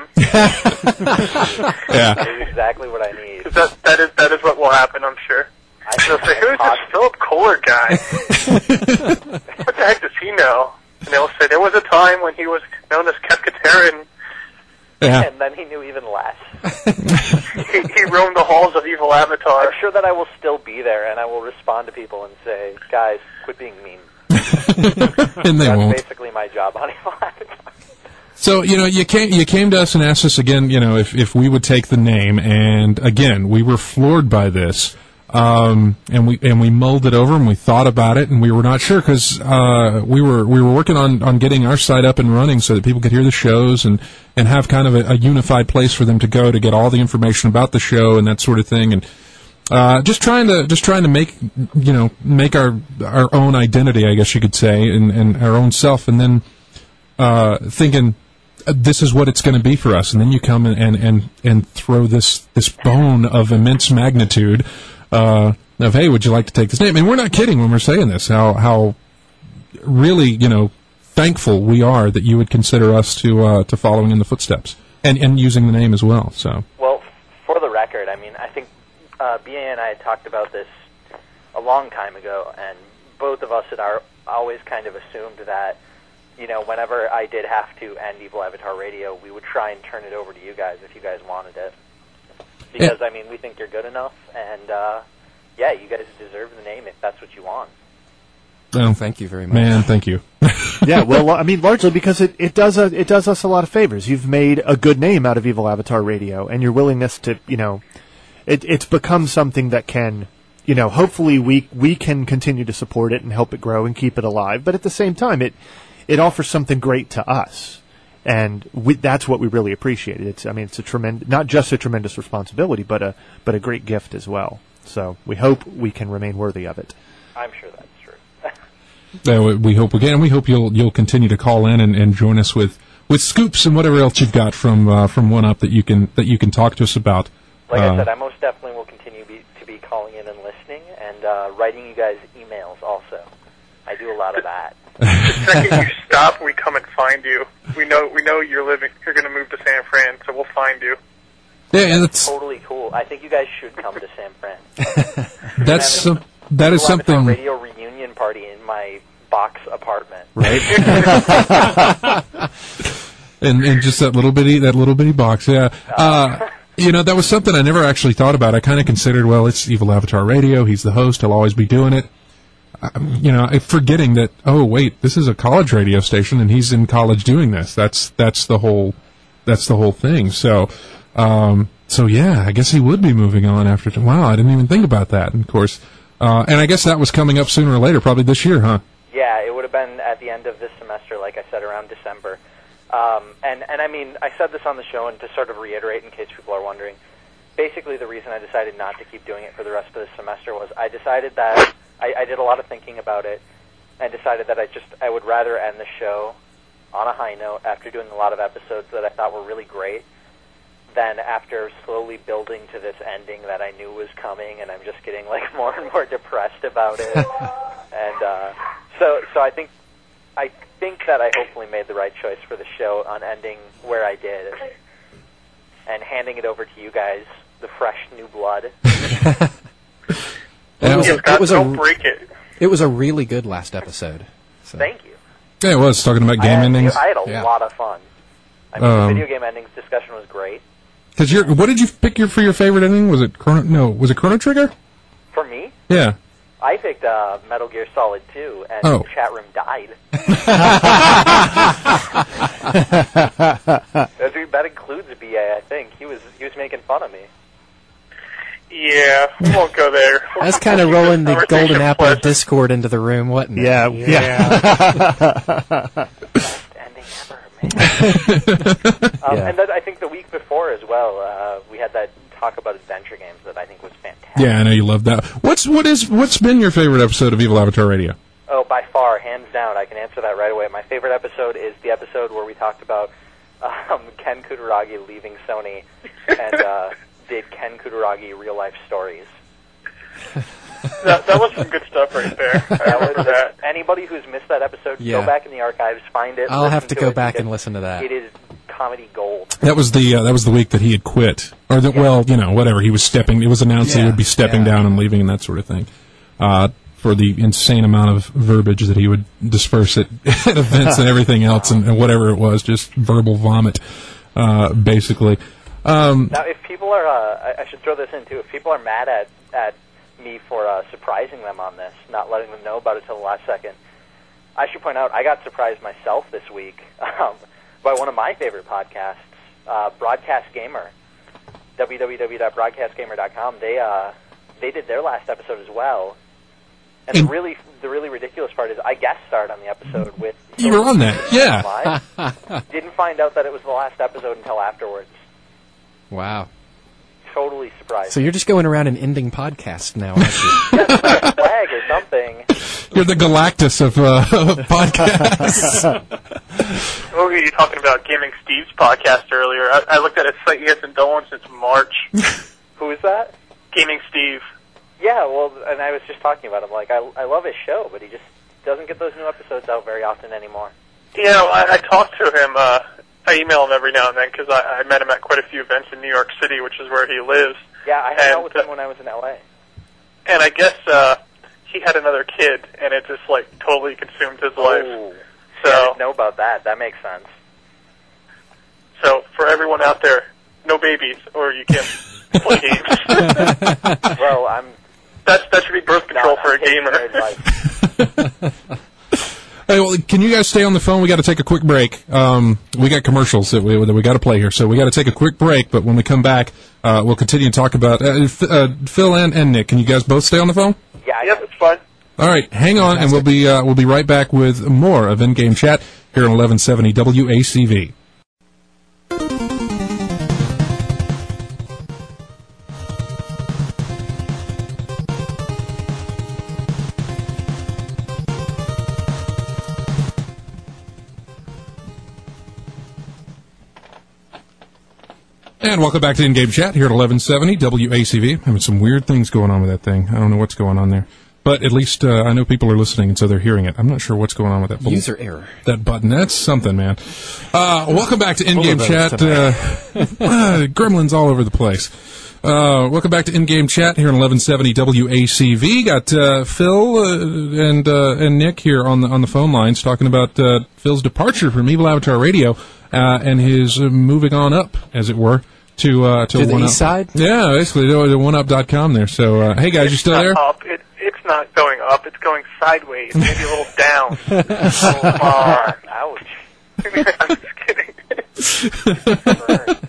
Speaker 1: Yeah.
Speaker 4: That's exactly what I need.
Speaker 5: 'Cause that that is that is what will happen, I'm sure.
Speaker 4: I
Speaker 5: They'll say, who's this Philip Kohler guy? What the heck does he know? And they'll say, there was a time when he was known as Kepkaterin.
Speaker 1: Yeah.
Speaker 4: And then he knew even less.
Speaker 5: he, he roamed the halls of Evil Avatar.
Speaker 4: I'm sure that I will still be there, and I will respond to people and say, guys, quit being mean.
Speaker 1: And they
Speaker 4: That's
Speaker 1: won't.
Speaker 4: basically my job on Evil Avatar.
Speaker 1: So, you know, you came you came to us and asked us again, you know, if, if we would take the name, and again, we were floored by this. Um, and we and we mulled it over and we thought about it, and we were not sure because uh, we were we were working on, on getting our site up and running so that people could hear the shows and, and have kind of a, a unified place for them to go to get all the information about the show and that sort of thing, and uh, just trying to just trying to make you know make our our own identity, I guess you could say, and, and our own self, and then uh, thinking this is what it's going to be for us, and then you come and, and, and, and throw this this bone of immense magnitude. Uh, of, hey, would you like to take this name? And we're not kidding when we're saying this, how how really, you know, thankful we are that you would consider us to uh, to following in the footsteps and, and using the name as well. So,
Speaker 4: Well, for the record, I mean, I think uh, B A and I had talked about this a long time ago, and both of us had our, always kind of assumed that, you know, whenever I did have to end Evil Avatar Radio, we would try and turn it over to you guys if you guys wanted it. Because, I mean, we think you're good enough, and, uh, yeah, you guys deserve the name if that's what you want.
Speaker 1: well,
Speaker 3: Thank you very much.
Speaker 1: man, thank you.
Speaker 2: Yeah, well, I mean, largely because it, it does a, it does us a lot of favors. You've made a good name out of Evil Avatar Radio, and your willingness to, you know, it, it's become something that can, you know, hopefully we we can continue to support it and help it grow and keep it alive. But at the same time, it it offers something great to us. And we, that's what we really appreciate. It's, I mean, it's a tremendous, not just a tremendous responsibility, but a, but a great gift as well. So we hope we can remain worthy of it.
Speaker 4: I'm sure that's true.
Speaker 1: Uh, we- we hope we can. And we hope you'll you'll continue to call in and, and join us with, with scoops and whatever else you've got from uh, from One Up that you can that you can talk to us about.
Speaker 4: Like
Speaker 1: Uh,
Speaker 4: I said, I most definitely will continue be, to be calling in and listening, and uh, writing you guys emails also. I do a lot of that.
Speaker 5: The second you stop, we come and find you. We know we know you're living. You're going to move to San Fran, so we'll find you.
Speaker 1: Yeah, and that's
Speaker 4: Totally cool. I think you guys should come to San Fran.
Speaker 1: that's some, that is
Speaker 4: We'll have a
Speaker 1: something.
Speaker 4: radio reunion party in my box apartment.
Speaker 2: Right?
Speaker 1: And, and just that little bitty, that little bitty box, yeah. Uh, you know, that was something I never actually thought about. I kind of considered, well, it's Evil Avatar Radio. He's the host. He'll always be doing it. Um, you know, I- forgetting that, oh, wait, this is a college radio station and he's in college doing this. That's, that's the whole, that's the whole thing. So, um, so yeah, I guess he would be moving on after, wow, I didn't even think about that. And of course, uh, and I guess that was coming up sooner or later, probably this year, huh?
Speaker 4: Yeah, it would have been at the end of this semester, like I said, around December. Um, and, and I mean, I said this on the show, and to sort of reiterate in case people are wondering, basically the reason I decided not to keep doing it for the rest of this semester was I decided that I, I did a lot of thinking about it and decided that I just I would rather end the show on a high note after doing a lot of episodes that I thought were really great than after slowly building to this ending that I knew was coming, and I'm just getting like more and more depressed about it. And uh, so so I think I think that I hopefully made the right choice for the show on ending where I did and handing it over to you guys, the fresh new blood.
Speaker 3: It was,
Speaker 5: Yeah,
Speaker 3: a,
Speaker 5: Scott,
Speaker 3: it, was
Speaker 5: don't
Speaker 3: a,
Speaker 5: break it.
Speaker 3: it was a really good last episode. So.
Speaker 4: Thank you.
Speaker 1: Yeah, it was talking about
Speaker 4: I
Speaker 1: game
Speaker 4: had,
Speaker 1: endings.
Speaker 4: I had a
Speaker 3: Yeah.
Speaker 4: lot of fun. I mean,
Speaker 1: Um,
Speaker 4: the video game endings discussion was great.
Speaker 1: Cause you're, what did you pick your, for your favorite ending? Was it Chrono, no, was it Chrono Trigger?
Speaker 4: For me,
Speaker 1: Yeah.
Speaker 4: I picked uh, Metal Gear Solid two, and
Speaker 1: Oh.
Speaker 4: the chat room died. that, that includes B A, I think. He was he was making fun of me.
Speaker 5: Yeah, we won't go there.
Speaker 3: That's kind of rolling the
Speaker 5: Conversation
Speaker 3: golden apple of
Speaker 5: pleasant.
Speaker 3: Discord into the room, wasn't it?
Speaker 2: Yeah, yeah.
Speaker 4: Best ending ever. man. um,
Speaker 2: Yeah.
Speaker 4: And then I think the week before as well, uh, we had that talk about adventure games that I think was fantastic.
Speaker 1: Yeah, I know you love that. What's what is what's been your favorite episode of Evil Avatar Radio?
Speaker 4: Oh, by far, hands down, I can answer that right away. My favorite episode is the episode where we talked about um, Ken Kutaragi leaving Sony and uh, did Ken Kutaragi real-life stories.
Speaker 5: That, that was some good stuff right there. I
Speaker 4: That
Speaker 5: remember
Speaker 4: was,
Speaker 5: that.
Speaker 4: anybody who's missed that episode,
Speaker 3: Yeah.
Speaker 4: go back in the archives, find it.
Speaker 3: I'll
Speaker 4: listen
Speaker 3: have to
Speaker 4: to
Speaker 3: go
Speaker 4: it
Speaker 3: back
Speaker 4: because
Speaker 3: and listen to that.
Speaker 4: It is comedy gold.
Speaker 1: That was the uh, that was the week that he had quit, or that well, you know, whatever. He was stepping. It was announced he
Speaker 3: Yeah,
Speaker 1: would be stepping
Speaker 3: yeah.
Speaker 1: down and leaving and that sort of thing. Uh, for the insane amount of verbiage that he would disperse at, at events and everything else, and, and whatever it was, just verbal vomit, uh, basically. Um,
Speaker 4: Now, if people are, uh, I, I should throw this in too. If people are mad at at me for uh, surprising them on this, not letting them know about it till the last second, I should point out I got surprised myself this week um, by one of my favorite podcasts, uh, Broadcast Gamer, w w w dot broadcast gamer dot com. They uh, they did their last episode as well. And the
Speaker 1: And-
Speaker 4: really the really ridiculous part is I guest starred on the episode with.
Speaker 1: You were on that, yeah.
Speaker 4: Live. Didn't find out that it was the last episode until afterwards.
Speaker 3: Wow.
Speaker 4: Totally surprised.
Speaker 3: So you're just going around and ending podcasts now, aren't you?
Speaker 4: Yes, like a flag or something.
Speaker 1: You're the Galactus of, uh, of podcasts.
Speaker 5: What were you talking about? Gaming Steve's podcast earlier. I, I looked at his site. He hasn't done one since March.
Speaker 4: Who is that?
Speaker 5: Gaming Steve.
Speaker 4: Yeah, well, and I was just talking about him. Like, I, I love his show, but he just doesn't get those new episodes out very often anymore.
Speaker 5: You know, I, I talked to him. Uh, I email him every now and then because I, I met him at quite a few events in New York City, which is where he lives.
Speaker 4: Yeah, I hung out
Speaker 5: And,
Speaker 4: with him
Speaker 5: uh,
Speaker 4: when I was in L A.
Speaker 5: And I guess uh, he had another kid, and it just like totally consumed his life.
Speaker 4: Oh,
Speaker 5: So,
Speaker 4: I didn't know about that. That makes sense.
Speaker 5: so for everyone out there, no babies, or you can't play games.
Speaker 4: Well, I'm
Speaker 5: That's that should be birth control
Speaker 4: not
Speaker 5: for a
Speaker 4: I'm taking your
Speaker 5: gamer.
Speaker 4: advice.
Speaker 1: Hey, well, can you guys stay on the phone? We got to take a quick break. Um, we got commercials that we, that we got to play here, so we got to take a quick break. But when we come back, uh, we'll continue to talk about uh, F- uh, Phil and, and Nick. Can you guys both stay on the phone?
Speaker 4: Yeah, I
Speaker 5: Yep, it's fine.
Speaker 1: All right, hang on, and we'll be uh, we'll be right back with more of In-Game Chat here on eleven seventy W A C V. And welcome back to In-Game Chat here at eleven seventy W A C V. Having some weird things going on with that thing. I don't know what's going on there. But at least uh, I know people are listening, and so they're hearing it. I'm not sure what's going on with that.
Speaker 3: User error.
Speaker 1: That button. That's something, man. Uh, welcome back to In-Game
Speaker 2: those
Speaker 1: Chat. Uh, uh, gremlins all over the place. Uh, welcome back to In-Game Chat here on eleven seventy W A C V. Got uh, Phil uh, and uh, and Nick here on the on the phone lines talking about uh, Phil's departure from Evil Avatar Radio uh, and his uh, moving on up, as it were, to uh, to,
Speaker 3: To the
Speaker 1: one
Speaker 3: east side?
Speaker 1: Yeah, basically to, to one up dot com there. So, uh, hey guys, you still
Speaker 5: Not
Speaker 1: there?
Speaker 5: Up. It, it's not going up. It's going sideways. Maybe a little down. Oh, come on.
Speaker 4: Ouch.
Speaker 5: I'm just kidding.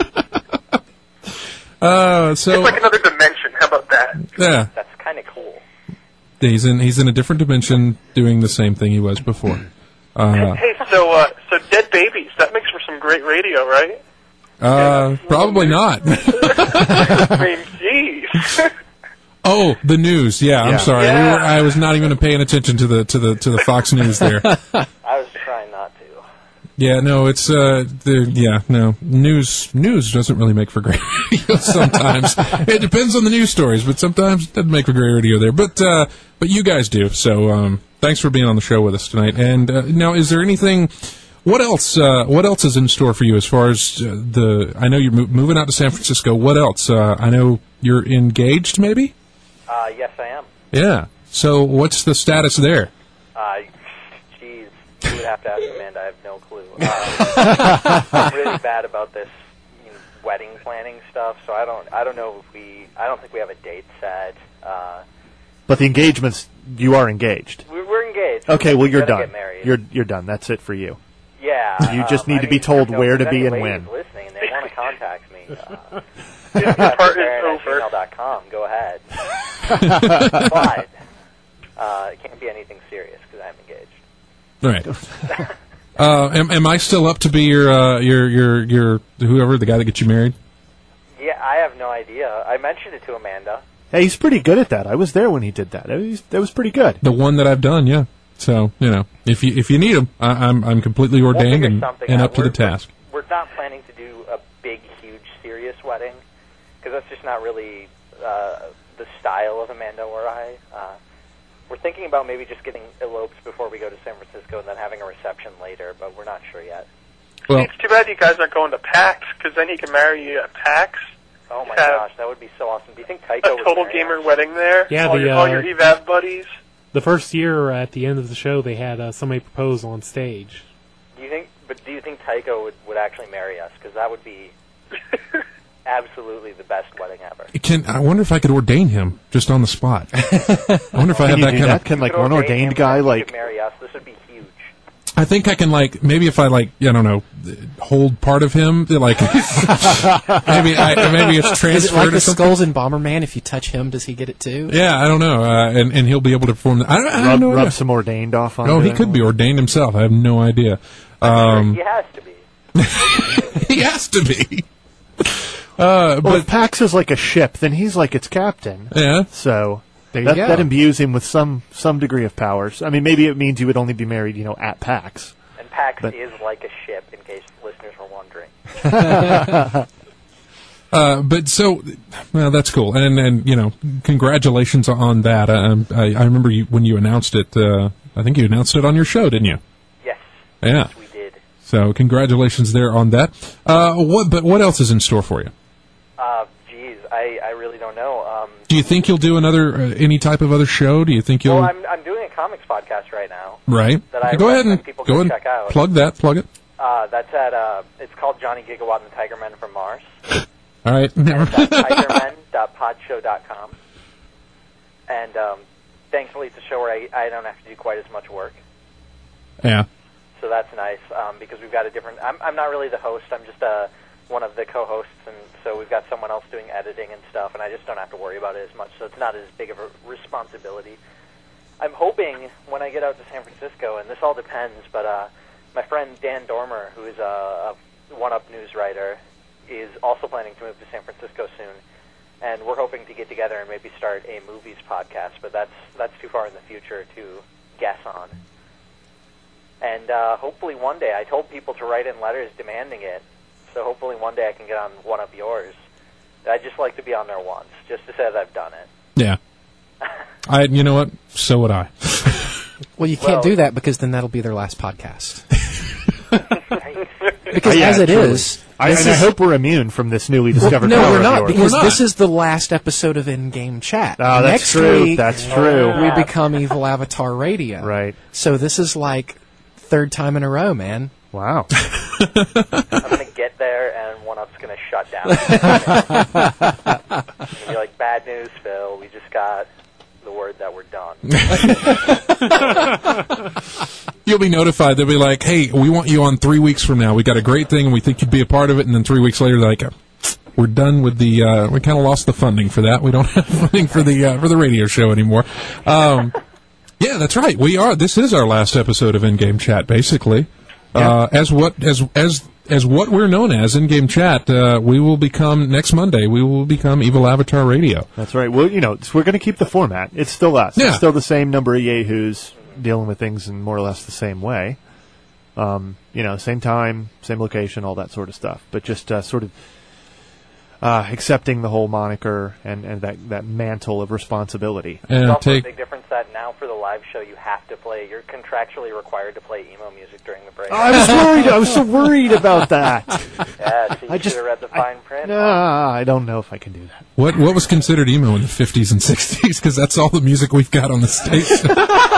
Speaker 1: Uh, so
Speaker 5: It's like another dimension. How about that?
Speaker 1: yeah,
Speaker 4: That's kind of cool.
Speaker 1: he's in he's in a different dimension, doing the same thing he was before. Uh,
Speaker 5: Hey, so uh, so dead babies. That makes for some great radio, right?
Speaker 1: uh, probably not.
Speaker 5: I mean, jeez.
Speaker 1: Oh, the news. Yeah, I'm
Speaker 3: Yeah.
Speaker 1: sorry.
Speaker 5: Yeah.
Speaker 1: We were, I was not even paying attention to the to the to the Fox News there.
Speaker 4: I was trying not to.
Speaker 1: Yeah, no, it's uh, the yeah, no news. News doesn't really make for great radio. Sometimes it depends on the news stories, but sometimes it doesn't make for great radio there. But uh, but you guys do. So um, thanks for being on the show with us tonight. And uh, now, is there anything? What else? Uh, what else is in store for you as far as uh, the? I know you're mo- moving out to San Francisco. What else? Uh, I know you're engaged, maybe.
Speaker 4: Uh, yes, I am.
Speaker 1: Yeah. So what's the status there?
Speaker 4: Uh, geez, you would have to ask Amanda. I have no clue. Uh, I'm really bad about this you know, wedding planning stuff, so I don't. I don't know if we. I don't think we have a date set. Uh,
Speaker 2: But the engagements, you are engaged.
Speaker 4: we, we're engaged.
Speaker 2: Okay, well
Speaker 4: We're
Speaker 2: you're
Speaker 4: gonna
Speaker 2: done.
Speaker 4: Get married.
Speaker 2: You're you're done. That's it for you.
Speaker 4: yeah.
Speaker 2: You just
Speaker 4: um,
Speaker 2: need
Speaker 4: I
Speaker 2: to be
Speaker 4: mean,
Speaker 2: told
Speaker 4: you know,
Speaker 2: where
Speaker 4: if
Speaker 2: to be
Speaker 4: any
Speaker 2: and
Speaker 4: ladies
Speaker 2: when.
Speaker 4: Listening, and they want to contact me. Uh,
Speaker 5: This part is
Speaker 4: Baron at
Speaker 5: over.
Speaker 4: gmail dot com. Go ahead. But uh, it can't be anything serious because I'm engaged.
Speaker 1: Right. Uh, am, am I still up to be your uh, your your your whoever the guy that gets you married?
Speaker 4: Yeah, I have no idea. I mentioned it to Amanda.
Speaker 2: Hey, he's pretty good at that. I was there when he did that. It was, that was pretty good.
Speaker 1: The one that I've done, yeah. So you know, if you if you need him, I, I'm I'm completely
Speaker 4: We'll
Speaker 1: ordained
Speaker 4: figure
Speaker 1: and,
Speaker 4: something
Speaker 1: and
Speaker 4: out.
Speaker 1: up to
Speaker 4: We're-
Speaker 1: the task.
Speaker 4: We're not planning to do a big, huge, serious wedding because that's just not really uh, the style of Amanda or I. Uh, we're thinking about maybe just getting eloped before we go to San Francisco and then having a reception later, but we're not sure yet.
Speaker 1: Well,
Speaker 5: It's too bad you guys aren't going to PAX, because then he can marry you at PAX.
Speaker 4: Oh my
Speaker 5: Yeah.
Speaker 4: gosh, that would be so awesome. Do you think
Speaker 5: A
Speaker 4: Tycho would
Speaker 5: total
Speaker 4: marry
Speaker 5: gamer
Speaker 4: us?
Speaker 5: wedding there.
Speaker 6: Yeah,
Speaker 5: all,
Speaker 6: the,
Speaker 5: your, all
Speaker 6: uh,
Speaker 5: your E V A V buddies.
Speaker 6: The first year at the end of the show, they had uh, somebody propose on stage.
Speaker 4: Do you think? But do you think Tycho would, would actually marry us? Because that would be absolutely the best wedding ever.
Speaker 1: can I wonder if I could ordain him just on the spot? I wonder if I
Speaker 2: Can
Speaker 1: have
Speaker 2: you
Speaker 1: that
Speaker 2: do
Speaker 1: kind
Speaker 2: that?
Speaker 1: of.
Speaker 2: Can like
Speaker 4: Could
Speaker 2: one
Speaker 4: ordain
Speaker 2: ordained
Speaker 4: him
Speaker 2: guy
Speaker 4: and he
Speaker 2: like
Speaker 4: could marry us? This would be huge.
Speaker 1: I think I can like maybe if I like I don't know hold part of him like maybe I, maybe it's
Speaker 3: Is
Speaker 1: transferred
Speaker 3: it like
Speaker 1: or
Speaker 3: the
Speaker 1: something.
Speaker 3: skulls in Bomberman? If you touch him, does he get it too?
Speaker 1: Yeah, I don't know, uh, and and he'll be able to perform. The, I don't, I
Speaker 2: rub,
Speaker 1: don't know.
Speaker 2: rub some ordained off on?
Speaker 1: No, he
Speaker 2: it?
Speaker 1: could be ordained himself. I have no idea. Um,
Speaker 4: he has to be.
Speaker 1: he has to be. Uh,
Speaker 2: Well,
Speaker 1: but
Speaker 2: if Pax is like a ship, then he's like its captain.
Speaker 1: yeah,
Speaker 2: So
Speaker 3: There you
Speaker 2: that,
Speaker 3: go.
Speaker 2: that imbues him with some some degree of powers. I mean, maybe it means you would only be married, you know, at PAX.
Speaker 4: And PAX
Speaker 2: But-
Speaker 4: is like a ship, in case listeners were wondering.
Speaker 1: uh, but so well, that's cool, and and you know, congratulations on that. Um, I, I remember you, when you announced it. Uh, I think you announced it on your show, didn't you?
Speaker 4: Yes,
Speaker 1: Yeah.
Speaker 4: we did.
Speaker 1: So congratulations there on that. Uh, what? But what else is in store for you?
Speaker 4: Uh, geez, I, I really don't know. Um,
Speaker 1: Do you think you'll do another uh, any type of other show? Do you think you'll?
Speaker 4: well, I'm I'm doing a comics podcast right now.
Speaker 1: right.
Speaker 4: that I
Speaker 1: go ahead and
Speaker 4: recommend people
Speaker 1: go
Speaker 4: go
Speaker 1: ahead
Speaker 4: check
Speaker 1: and
Speaker 4: out.
Speaker 1: plug that. Plug it.
Speaker 4: Uh, that's at uh, it's called Johnny Gigawatt and the Tiger Men from Mars.
Speaker 1: All right.
Speaker 4: And it's at tigermen dot podshow dot com. And um, thankfully, it's a show where I, I don't have to do quite as much work.
Speaker 1: yeah.
Speaker 4: So that's nice um, because we've got a different. I'm, I'm not really the host. I'm just uh, one of the co-hosts, and so we've got someone else doing editing and stuff, and I just don't have to worry about it as much. So it's not as big of a responsibility. I'm hoping when I get out to San Francisco, and this all depends, but uh, my friend Dan Dormer, who is a, a one-up news writer, is also planning to move to San Francisco soon, and we're hoping to get together and maybe start a movies podcast. But that's that's too far in the future to guess on. And uh, hopefully one day, I told people to write in letters demanding it, so hopefully one day I can get on one of yours. I'd just like to be on there once, just to say that I've done it.
Speaker 1: Yeah. I. You know what? So would I.
Speaker 3: Well, you can't
Speaker 4: Well-
Speaker 3: do that because then that'll be their last podcast.
Speaker 4: Right?
Speaker 3: Because
Speaker 2: Yeah,
Speaker 3: as it
Speaker 2: truly.
Speaker 3: is,
Speaker 2: I,
Speaker 3: this
Speaker 2: and I
Speaker 3: is-
Speaker 2: hope we're immune from this newly discovered
Speaker 3: no,
Speaker 2: power
Speaker 3: we're
Speaker 2: of
Speaker 3: not
Speaker 2: yours.
Speaker 3: because
Speaker 1: We're not.
Speaker 3: this is the last episode of In-Game Chat.
Speaker 2: Oh, that's
Speaker 3: Next
Speaker 2: true.
Speaker 3: week,
Speaker 2: That's true.
Speaker 3: we become Evil Avatar Radio.
Speaker 2: Right.
Speaker 3: So this is like third time in a row, man.
Speaker 2: Wow.
Speaker 4: I'm going to get there, and one up's going to shut down. It's going to be like, bad news, Phil. We just got the word that we're done.
Speaker 1: You'll be notified. They'll be like, "Hey, we want you on three weeks from now. We got a great thing, and we think you'd be a part of it." And then three weeks later, they're like, "We're done with the. Uh, we kind of lost the funding for that. We don't have funding for the uh, for the radio show anymore." Um, yeah, that's right. We are. This is our last episode of In-Game Chat, basically. Uh, as what as as as what we're known as In-Game Chat, uh, we will become next Monday. We will become Evil Avatar Radio.
Speaker 2: That's right. Well, you know, it's- we're going to keep the format. It's still us.
Speaker 1: Yeah.
Speaker 2: It's still the same number of yahoos dealing with things in more or less the same way. Um, you know, same time, same location, all that sort of stuff. But just uh, sort of uh, accepting the whole moniker and, and that, that mantle of responsibility.
Speaker 4: There's
Speaker 1: And
Speaker 4: also
Speaker 1: take
Speaker 4: a big difference that now for the live show, you have to play. You're contractually required to play emo music during the break.
Speaker 2: I was worried. I was so worried about that.
Speaker 4: Yeah, so you
Speaker 2: I
Speaker 4: should
Speaker 2: just
Speaker 4: have read the
Speaker 2: I-
Speaker 4: fine print.
Speaker 2: Nah, I don't know if I can do that.
Speaker 1: what what was considered emo in the fifties and sixties, because that's all the music we've got on the station.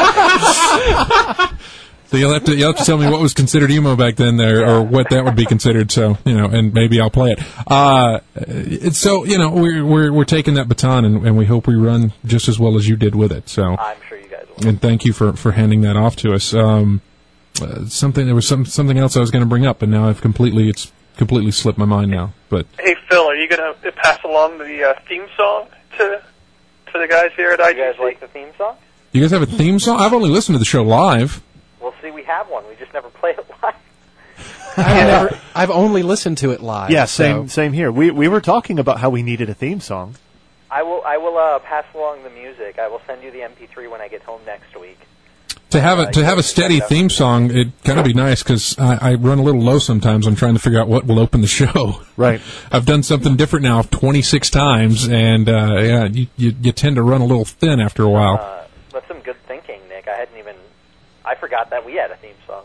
Speaker 1: So you'll have to you'll have to tell me what was considered emo back then, there, or what that would be considered. So you know, and maybe I'll play it. Uh, it's so you know, we're we're we're taking that baton, and, and we hope we run just as well as you did with it. So,
Speaker 4: I'm sure you guys will.
Speaker 1: and thank you for, for handing that off to us. Um, uh, something there was some something else I was going to bring up, and now I've completely it's completely slipped my mind now. But
Speaker 5: Hey, Phil, are you going to pass along the uh, theme song to to the guys here at I
Speaker 4: You
Speaker 5: G
Speaker 4: guys
Speaker 5: C?
Speaker 4: like the theme song?
Speaker 1: you guys have a theme song? I've only listened to the show live.
Speaker 4: Well, actually, we have one. We just never play it live.
Speaker 3: I've never. I've only listened to it live.
Speaker 2: Yeah, same
Speaker 3: so.
Speaker 2: same here. We we were talking about how we needed a theme song.
Speaker 4: I will I will uh, pass along the music. I will send you the M P three when I get home next week.
Speaker 1: To have a to have a steady theme song, it kind of be nice because I, I run a little low sometimes. I'm trying to figure out what will open the show.
Speaker 2: Right.
Speaker 1: I've done something different now twenty-six times, and uh, yeah, you, you you tend to run a little thin after a while.
Speaker 4: Uh, that's some good thinking, Nick. I hadn't even. I forgot that we had a theme song.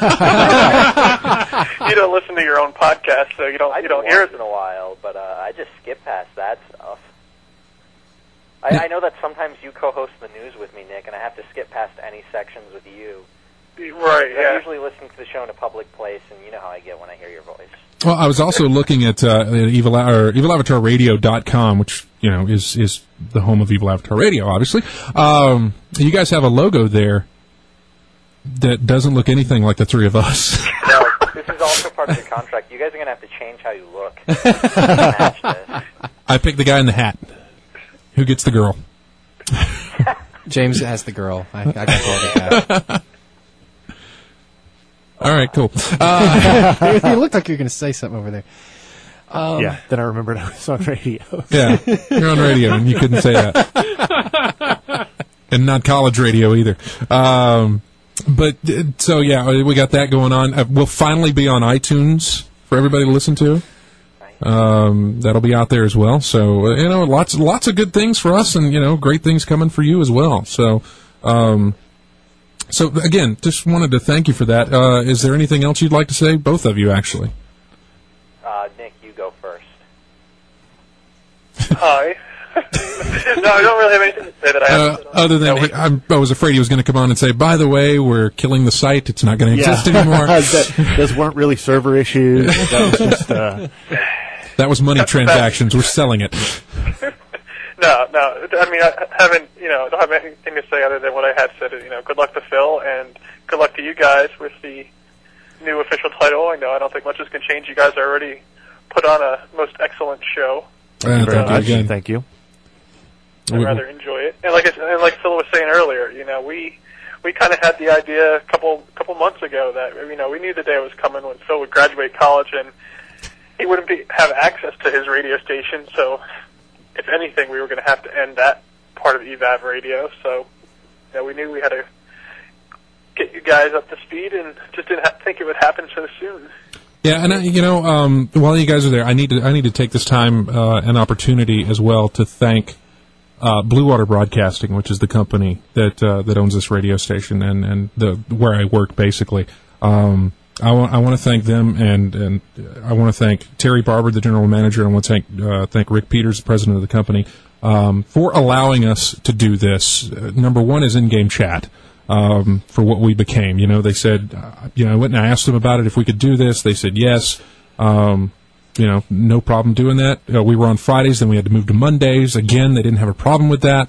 Speaker 5: You don't listen to your own podcast, so you don't
Speaker 4: I
Speaker 5: you
Speaker 4: do
Speaker 5: don't hear
Speaker 4: once
Speaker 5: it.
Speaker 4: in a while, but uh, I just skip past that stuff. I, I know that sometimes you co-host the news with me, Nick, and I have to skip past any sections with you.
Speaker 5: Right,
Speaker 4: I
Speaker 5: yeah.
Speaker 4: usually listen to the show in a public place, and you know how I get when I hear your voice.
Speaker 1: Well, I was also looking at uh, Evil or evil avatar radio dot com, which you know is is the home of Evil Avatar Radio, obviously. Um, you guys have a logo there that doesn't look anything like the three of us.
Speaker 4: No, this is also part of your contract. You guys are going to have to change how you look to match this.
Speaker 1: I picked the guy in the hat. Who gets the girl?
Speaker 3: James has the girl. I, I got the other guy.
Speaker 1: All right, cool. Uh,
Speaker 3: You looked like you were going to say something over there. Um,
Speaker 2: Yeah. Then I remembered I was on radio.
Speaker 1: yeah, you're on radio, and you couldn't say that. And not college radio either. Um, but, uh, so, yeah, we got that going on. Uh, we'll finally be on iTunes for everybody to listen to. Um, that'll be out there as well. So, uh, you know, lots lots of good things for us, and, you know, great things coming for you as well. So, um, so again, just wanted to thank you for that. Uh, is there anything else you'd like to say? Both of you, actually.
Speaker 4: Uh, Nick, you go first.
Speaker 5: Hi. No, I don't really have anything to say that I
Speaker 1: Uh,
Speaker 5: haven't.
Speaker 1: other than,
Speaker 5: No, we-
Speaker 1: I'm, I was afraid he was going to come on and say, by the way, we're killing the site. It's not going to exist anymore.
Speaker 2: that, those weren't really server issues. That was just. Uh,
Speaker 1: That was money transactions. We're selling it.
Speaker 5: No, no. I mean, I haven't, you know, don't have anything to say other than what I had said. You know, good luck to Phil, and good luck to you guys with the new official title. I know I don't think much is going to change. You guys already put on a most excellent show.
Speaker 1: Uh,
Speaker 2: very
Speaker 1: thank you
Speaker 2: much.
Speaker 1: again.
Speaker 2: Thank you.
Speaker 5: I rather enjoy it. And like I, and like Phil was saying earlier, you know, we we kind of had the idea a couple couple months ago that you know we knew the day was coming when Phil would graduate college and he wouldn't be, have access to his radio station. So, if anything, we were going to have to end that part of E V A V Radio. So, yeah, we knew we had to get you guys up to speed, and just didn't ha- think it would happen so soon.
Speaker 1: Yeah, and I, you know, um, while you guys are there, I need to I need to take this time uh, and opportunity as well to thank uh, Blue Water Broadcasting, which is the company that uh, that owns this radio station and and the where I work basically. Um, I want I want to thank them, and and I want to thank Terry Barber, the general manager. I want to thank uh, thank Rick Peters, the president of the company, um, for allowing us to do this. Uh, number one is in-game chat. Um, for what we became. You know, they said, uh, you know, I went and I asked them about it if we could do this. They said yes. Um, you know, no problem doing that. Uh, we were on Fridays, then we had to move to Mondays. Again, they didn't have a problem with that.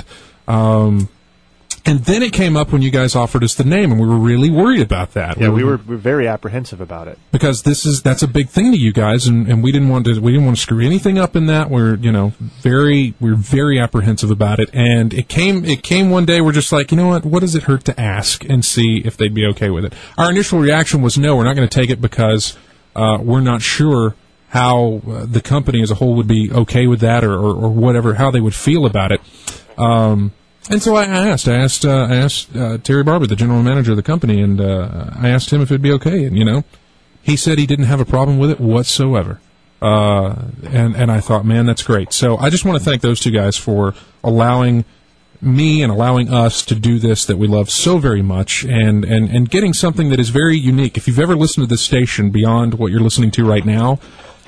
Speaker 1: Um, and then it came up when you guys offered us the name, and we were really worried about that.
Speaker 2: Yeah,
Speaker 1: we
Speaker 2: we
Speaker 1: were,
Speaker 2: were, we were very apprehensive about it.
Speaker 1: because this is that's a big thing to you guys, and, and we didn't want to we didn't want to screw anything up in that. We're you know very we're very apprehensive about it, and it came it came one day. We're just like, you know what? What does it hurt to ask and see if they'd be okay with it? Our initial reaction was no, we're not going to take it because uh, we're not sure how uh, the company as a whole would be okay with that, or, or, or whatever how they would feel about it. Um, And so I asked, I asked, uh, I asked uh, Terry Barber, the general manager of the company, and uh, I asked him if it'd be okay. And you know, he said he didn't have a problem with it whatsoever. Uh, and and I thought, man, that's great. So I just want to thank those two guys for allowing me and allowing us to do this that we love so very much, and and and getting something that is very unique. If you've ever listened to this station beyond what you're listening to right now,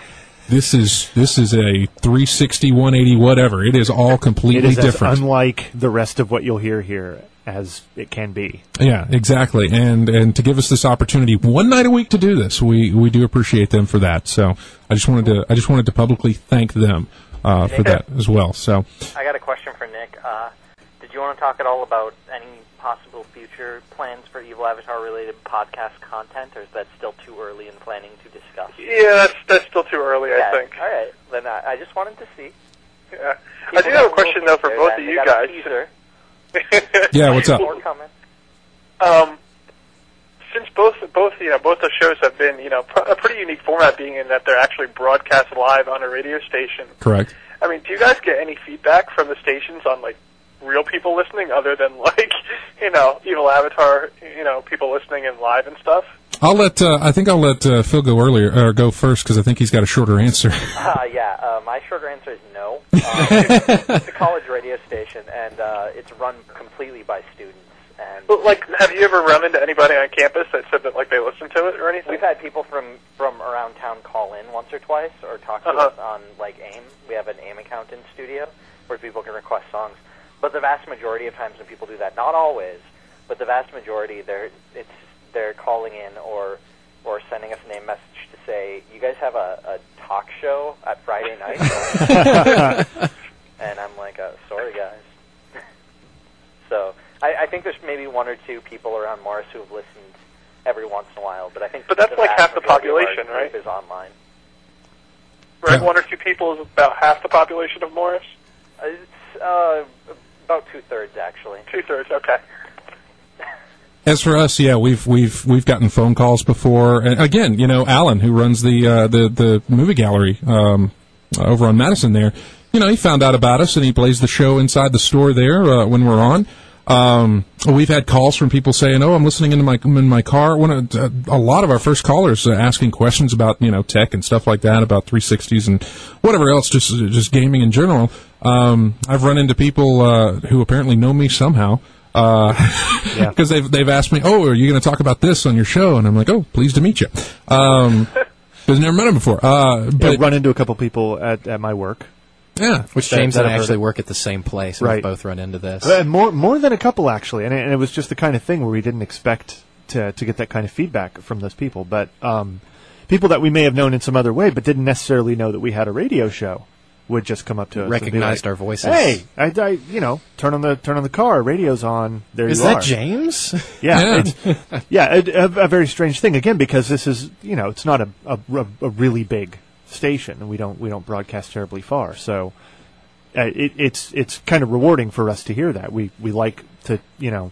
Speaker 1: This is this is a three sixty, one eighty, whatever. It is all completely
Speaker 2: It is
Speaker 1: different.
Speaker 2: as unlike the rest of what you'll hear here as it can be.
Speaker 1: Yeah, exactly. And and to give us this opportunity one night a week to do this, we, we do appreciate them for that. So I just wanted to I just wanted to publicly thank them uh, for that as well. So
Speaker 4: I got a question for Nick. Uh, did you want to talk at all about any possible future plans for Evil Avatar related podcast content, or is that still too early in planning to discuss?
Speaker 5: Yeah, that's that's still too early,
Speaker 4: Yeah,
Speaker 5: I think.
Speaker 4: All right, then I, I just wanted to see.
Speaker 5: Yeah. I
Speaker 4: People
Speaker 5: do
Speaker 4: got
Speaker 5: have a
Speaker 4: a
Speaker 5: question
Speaker 4: little
Speaker 5: though for
Speaker 4: there,
Speaker 5: both
Speaker 4: then.
Speaker 5: of
Speaker 4: They
Speaker 5: you
Speaker 4: got a
Speaker 5: guys.
Speaker 4: teaser.
Speaker 1: yeah, what's up?
Speaker 4: More coming.
Speaker 5: Um, both both you know both the shows have been you know pr- a pretty unique format, being in that they're actually broadcast live on a radio station.
Speaker 1: Correct.
Speaker 5: I mean, do you guys get any feedback from the stations on like real people listening, other than like you know Evil Avatar, you know people listening in live and stuff?
Speaker 1: I'll let. Uh, I think I'll let uh, Phil go earlier or go first because I think he's got a shorter answer.
Speaker 4: Uh, yeah, uh, my shorter answer is no. Um, it's, it's a college radio station, and uh, it's run completely by students. And
Speaker 5: But like, have you ever run into anybody on campus that said that like they listened to it or anything?
Speaker 4: we've had people from from around town call in once or twice, or talk to
Speaker 5: Uh-huh.
Speaker 4: us on like AIM. We have an AIM account in studio where people can request songs. But the vast majority of times when people do that, not always, but the vast majority, they're it's they're calling in or or sending us a name message to say, you guys have a, a talk show at Friday night? And I'm like, uh, sorry, guys. So I, I think there's maybe one or two people around Morris who have listened every once in a while, but I think
Speaker 5: But that's
Speaker 4: the
Speaker 5: like
Speaker 4: vast
Speaker 5: half the
Speaker 4: majority of our
Speaker 5: population,
Speaker 4: group
Speaker 5: right?
Speaker 4: is online.
Speaker 5: Right,
Speaker 1: Yeah.
Speaker 5: one or two people is about half the population of Morris.
Speaker 4: Uh, It's uh, about two-thirds, actually.
Speaker 5: Two thirds, okay.
Speaker 1: As for us, yeah, we've we've we've gotten phone calls before. And again, you know, Alan, who runs the uh, the the movie gallery um, over on Madison, there, you know, he found out about us and he plays the show inside the store there uh, when we're on. Um, we've had calls from people saying, "Oh, I'm listening into my in my car." One of, uh, a lot of our first callers uh, asking questions about you know tech and stuff like that, about three sixties and whatever else, just just gaming in general. Um, I've run into people uh, who apparently know me somehow. Because uh,
Speaker 2: Yeah.
Speaker 1: they've they've asked me, oh, are you going to talk about this on your show? And I'm like, oh, pleased to meet you. Um, because never met him before. Uh,
Speaker 2: I
Speaker 1: but
Speaker 2: run into a couple people at, at my work.
Speaker 1: yeah,
Speaker 3: Which
Speaker 2: That-
Speaker 3: James
Speaker 2: that
Speaker 3: and I
Speaker 2: I've heard
Speaker 3: actually
Speaker 2: it.
Speaker 3: work at the same place, and
Speaker 2: Right.
Speaker 3: we've both run into this.
Speaker 2: Uh, more more than a couple, actually, and it, and it was just the kind of thing where we didn't expect to to get that kind of feedback from those people. But um, people that we may have known in some other way, but didn't necessarily know that we had a radio show, would just come up to us, and be
Speaker 3: Recognized
Speaker 2: like,
Speaker 3: our voices.
Speaker 2: Hey, I, I, you know, turn on the turn on the car, radio's on. There
Speaker 3: Is
Speaker 2: you
Speaker 3: that
Speaker 2: are.
Speaker 3: James?
Speaker 2: Yeah,
Speaker 1: Yeah.
Speaker 2: it's, yeah, it, a, a very strange thing again because this is, you know, it's not a, a, a really big station, and we don't we don't broadcast terribly far, so uh, it, it's it's kind of rewarding for us to hear that. We we like to, you know,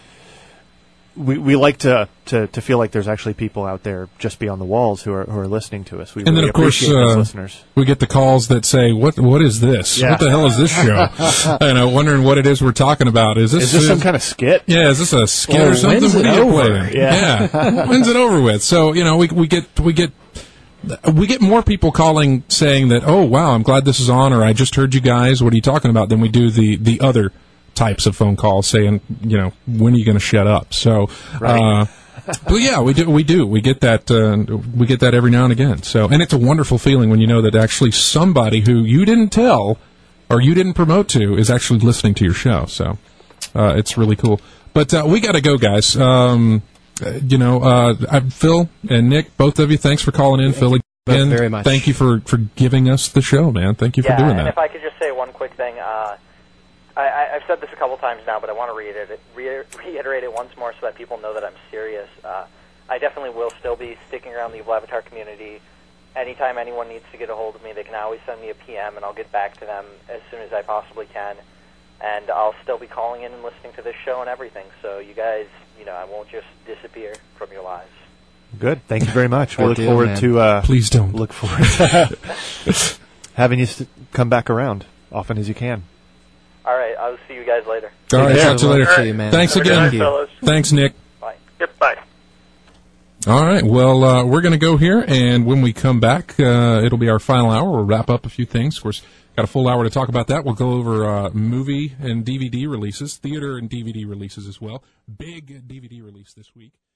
Speaker 2: we we like to, to, to feel like there's actually people out there just beyond the walls who are who are listening to us. We
Speaker 1: and
Speaker 2: really
Speaker 1: then of course
Speaker 2: appreciate those
Speaker 1: uh,
Speaker 2: listeners.
Speaker 1: we get the calls that say, what what is this?
Speaker 2: Yeah.
Speaker 1: What the hell is this show? You know, wondering what it is we're talking about. Is this
Speaker 2: Is this some kind of skit?
Speaker 1: Yeah, is this a skit
Speaker 3: Or
Speaker 1: or something?
Speaker 3: when's
Speaker 1: What
Speaker 3: it
Speaker 1: are you
Speaker 3: over?
Speaker 1: playing?
Speaker 2: Yeah.
Speaker 1: Yeah. When's it over with? So, you know, we we get we get we get more people calling saying that, "Oh, wow, I'm glad this is on," or "I just heard you guys. What are you talking about?" than we do the the other types of phone calls saying, you know, when are you going to shut up? So,
Speaker 2: Right.
Speaker 1: uh but yeah, we do. We do. We get that. Uh, we get that every now and again. So, and it's a wonderful feeling when you know that actually somebody who you didn't tell or you didn't promote to is actually listening to your show. So, uh, it's really cool. But uh, we got to go, guys. Um, uh, you know, uh, I, Phil and Nick, both of you, thanks for calling in. Phil, again,
Speaker 3: very much.
Speaker 1: Thank you for for giving us the show, man. Thank you for
Speaker 4: yeah,
Speaker 1: doing
Speaker 4: and
Speaker 1: that.
Speaker 4: if I could just say one quick thing, uh, I, I, I've said this a couple times now, but I want to reiterate it, re- reiterate it once more so that people know that I'm serious. Uh, I definitely will still be sticking around the Evil Avatar community. Anytime anyone needs to get a hold of me, they can always send me a P M, and I'll get back to them as soon as I possibly can. And I'll still be calling in and listening to this show and everything. So you guys, you know, I won't just disappear from your lives.
Speaker 2: Good. Thank you very much. We
Speaker 3: Good
Speaker 2: look
Speaker 3: deal,
Speaker 2: forward
Speaker 3: man.
Speaker 2: to uh,
Speaker 1: Please don't.
Speaker 2: look forward to having you st- come back around often as you can.
Speaker 4: All right, I'll see you guys later.
Speaker 1: All right,
Speaker 2: care.
Speaker 1: talk to you later.
Speaker 5: All
Speaker 3: See you, man.
Speaker 1: Thanks
Speaker 5: Have a good
Speaker 1: again.
Speaker 5: night, fellas.
Speaker 1: Thanks, Nick.
Speaker 4: Bye.
Speaker 5: Yep, bye.
Speaker 1: All right. Well, uh, we're going to go here, and when we come back, uh, it'll be our final hour. We'll wrap up a few things. Of course, got a full hour to talk about that. We'll go over uh, movie and D V D releases, theater and D V D releases as well. Big D V D release this week.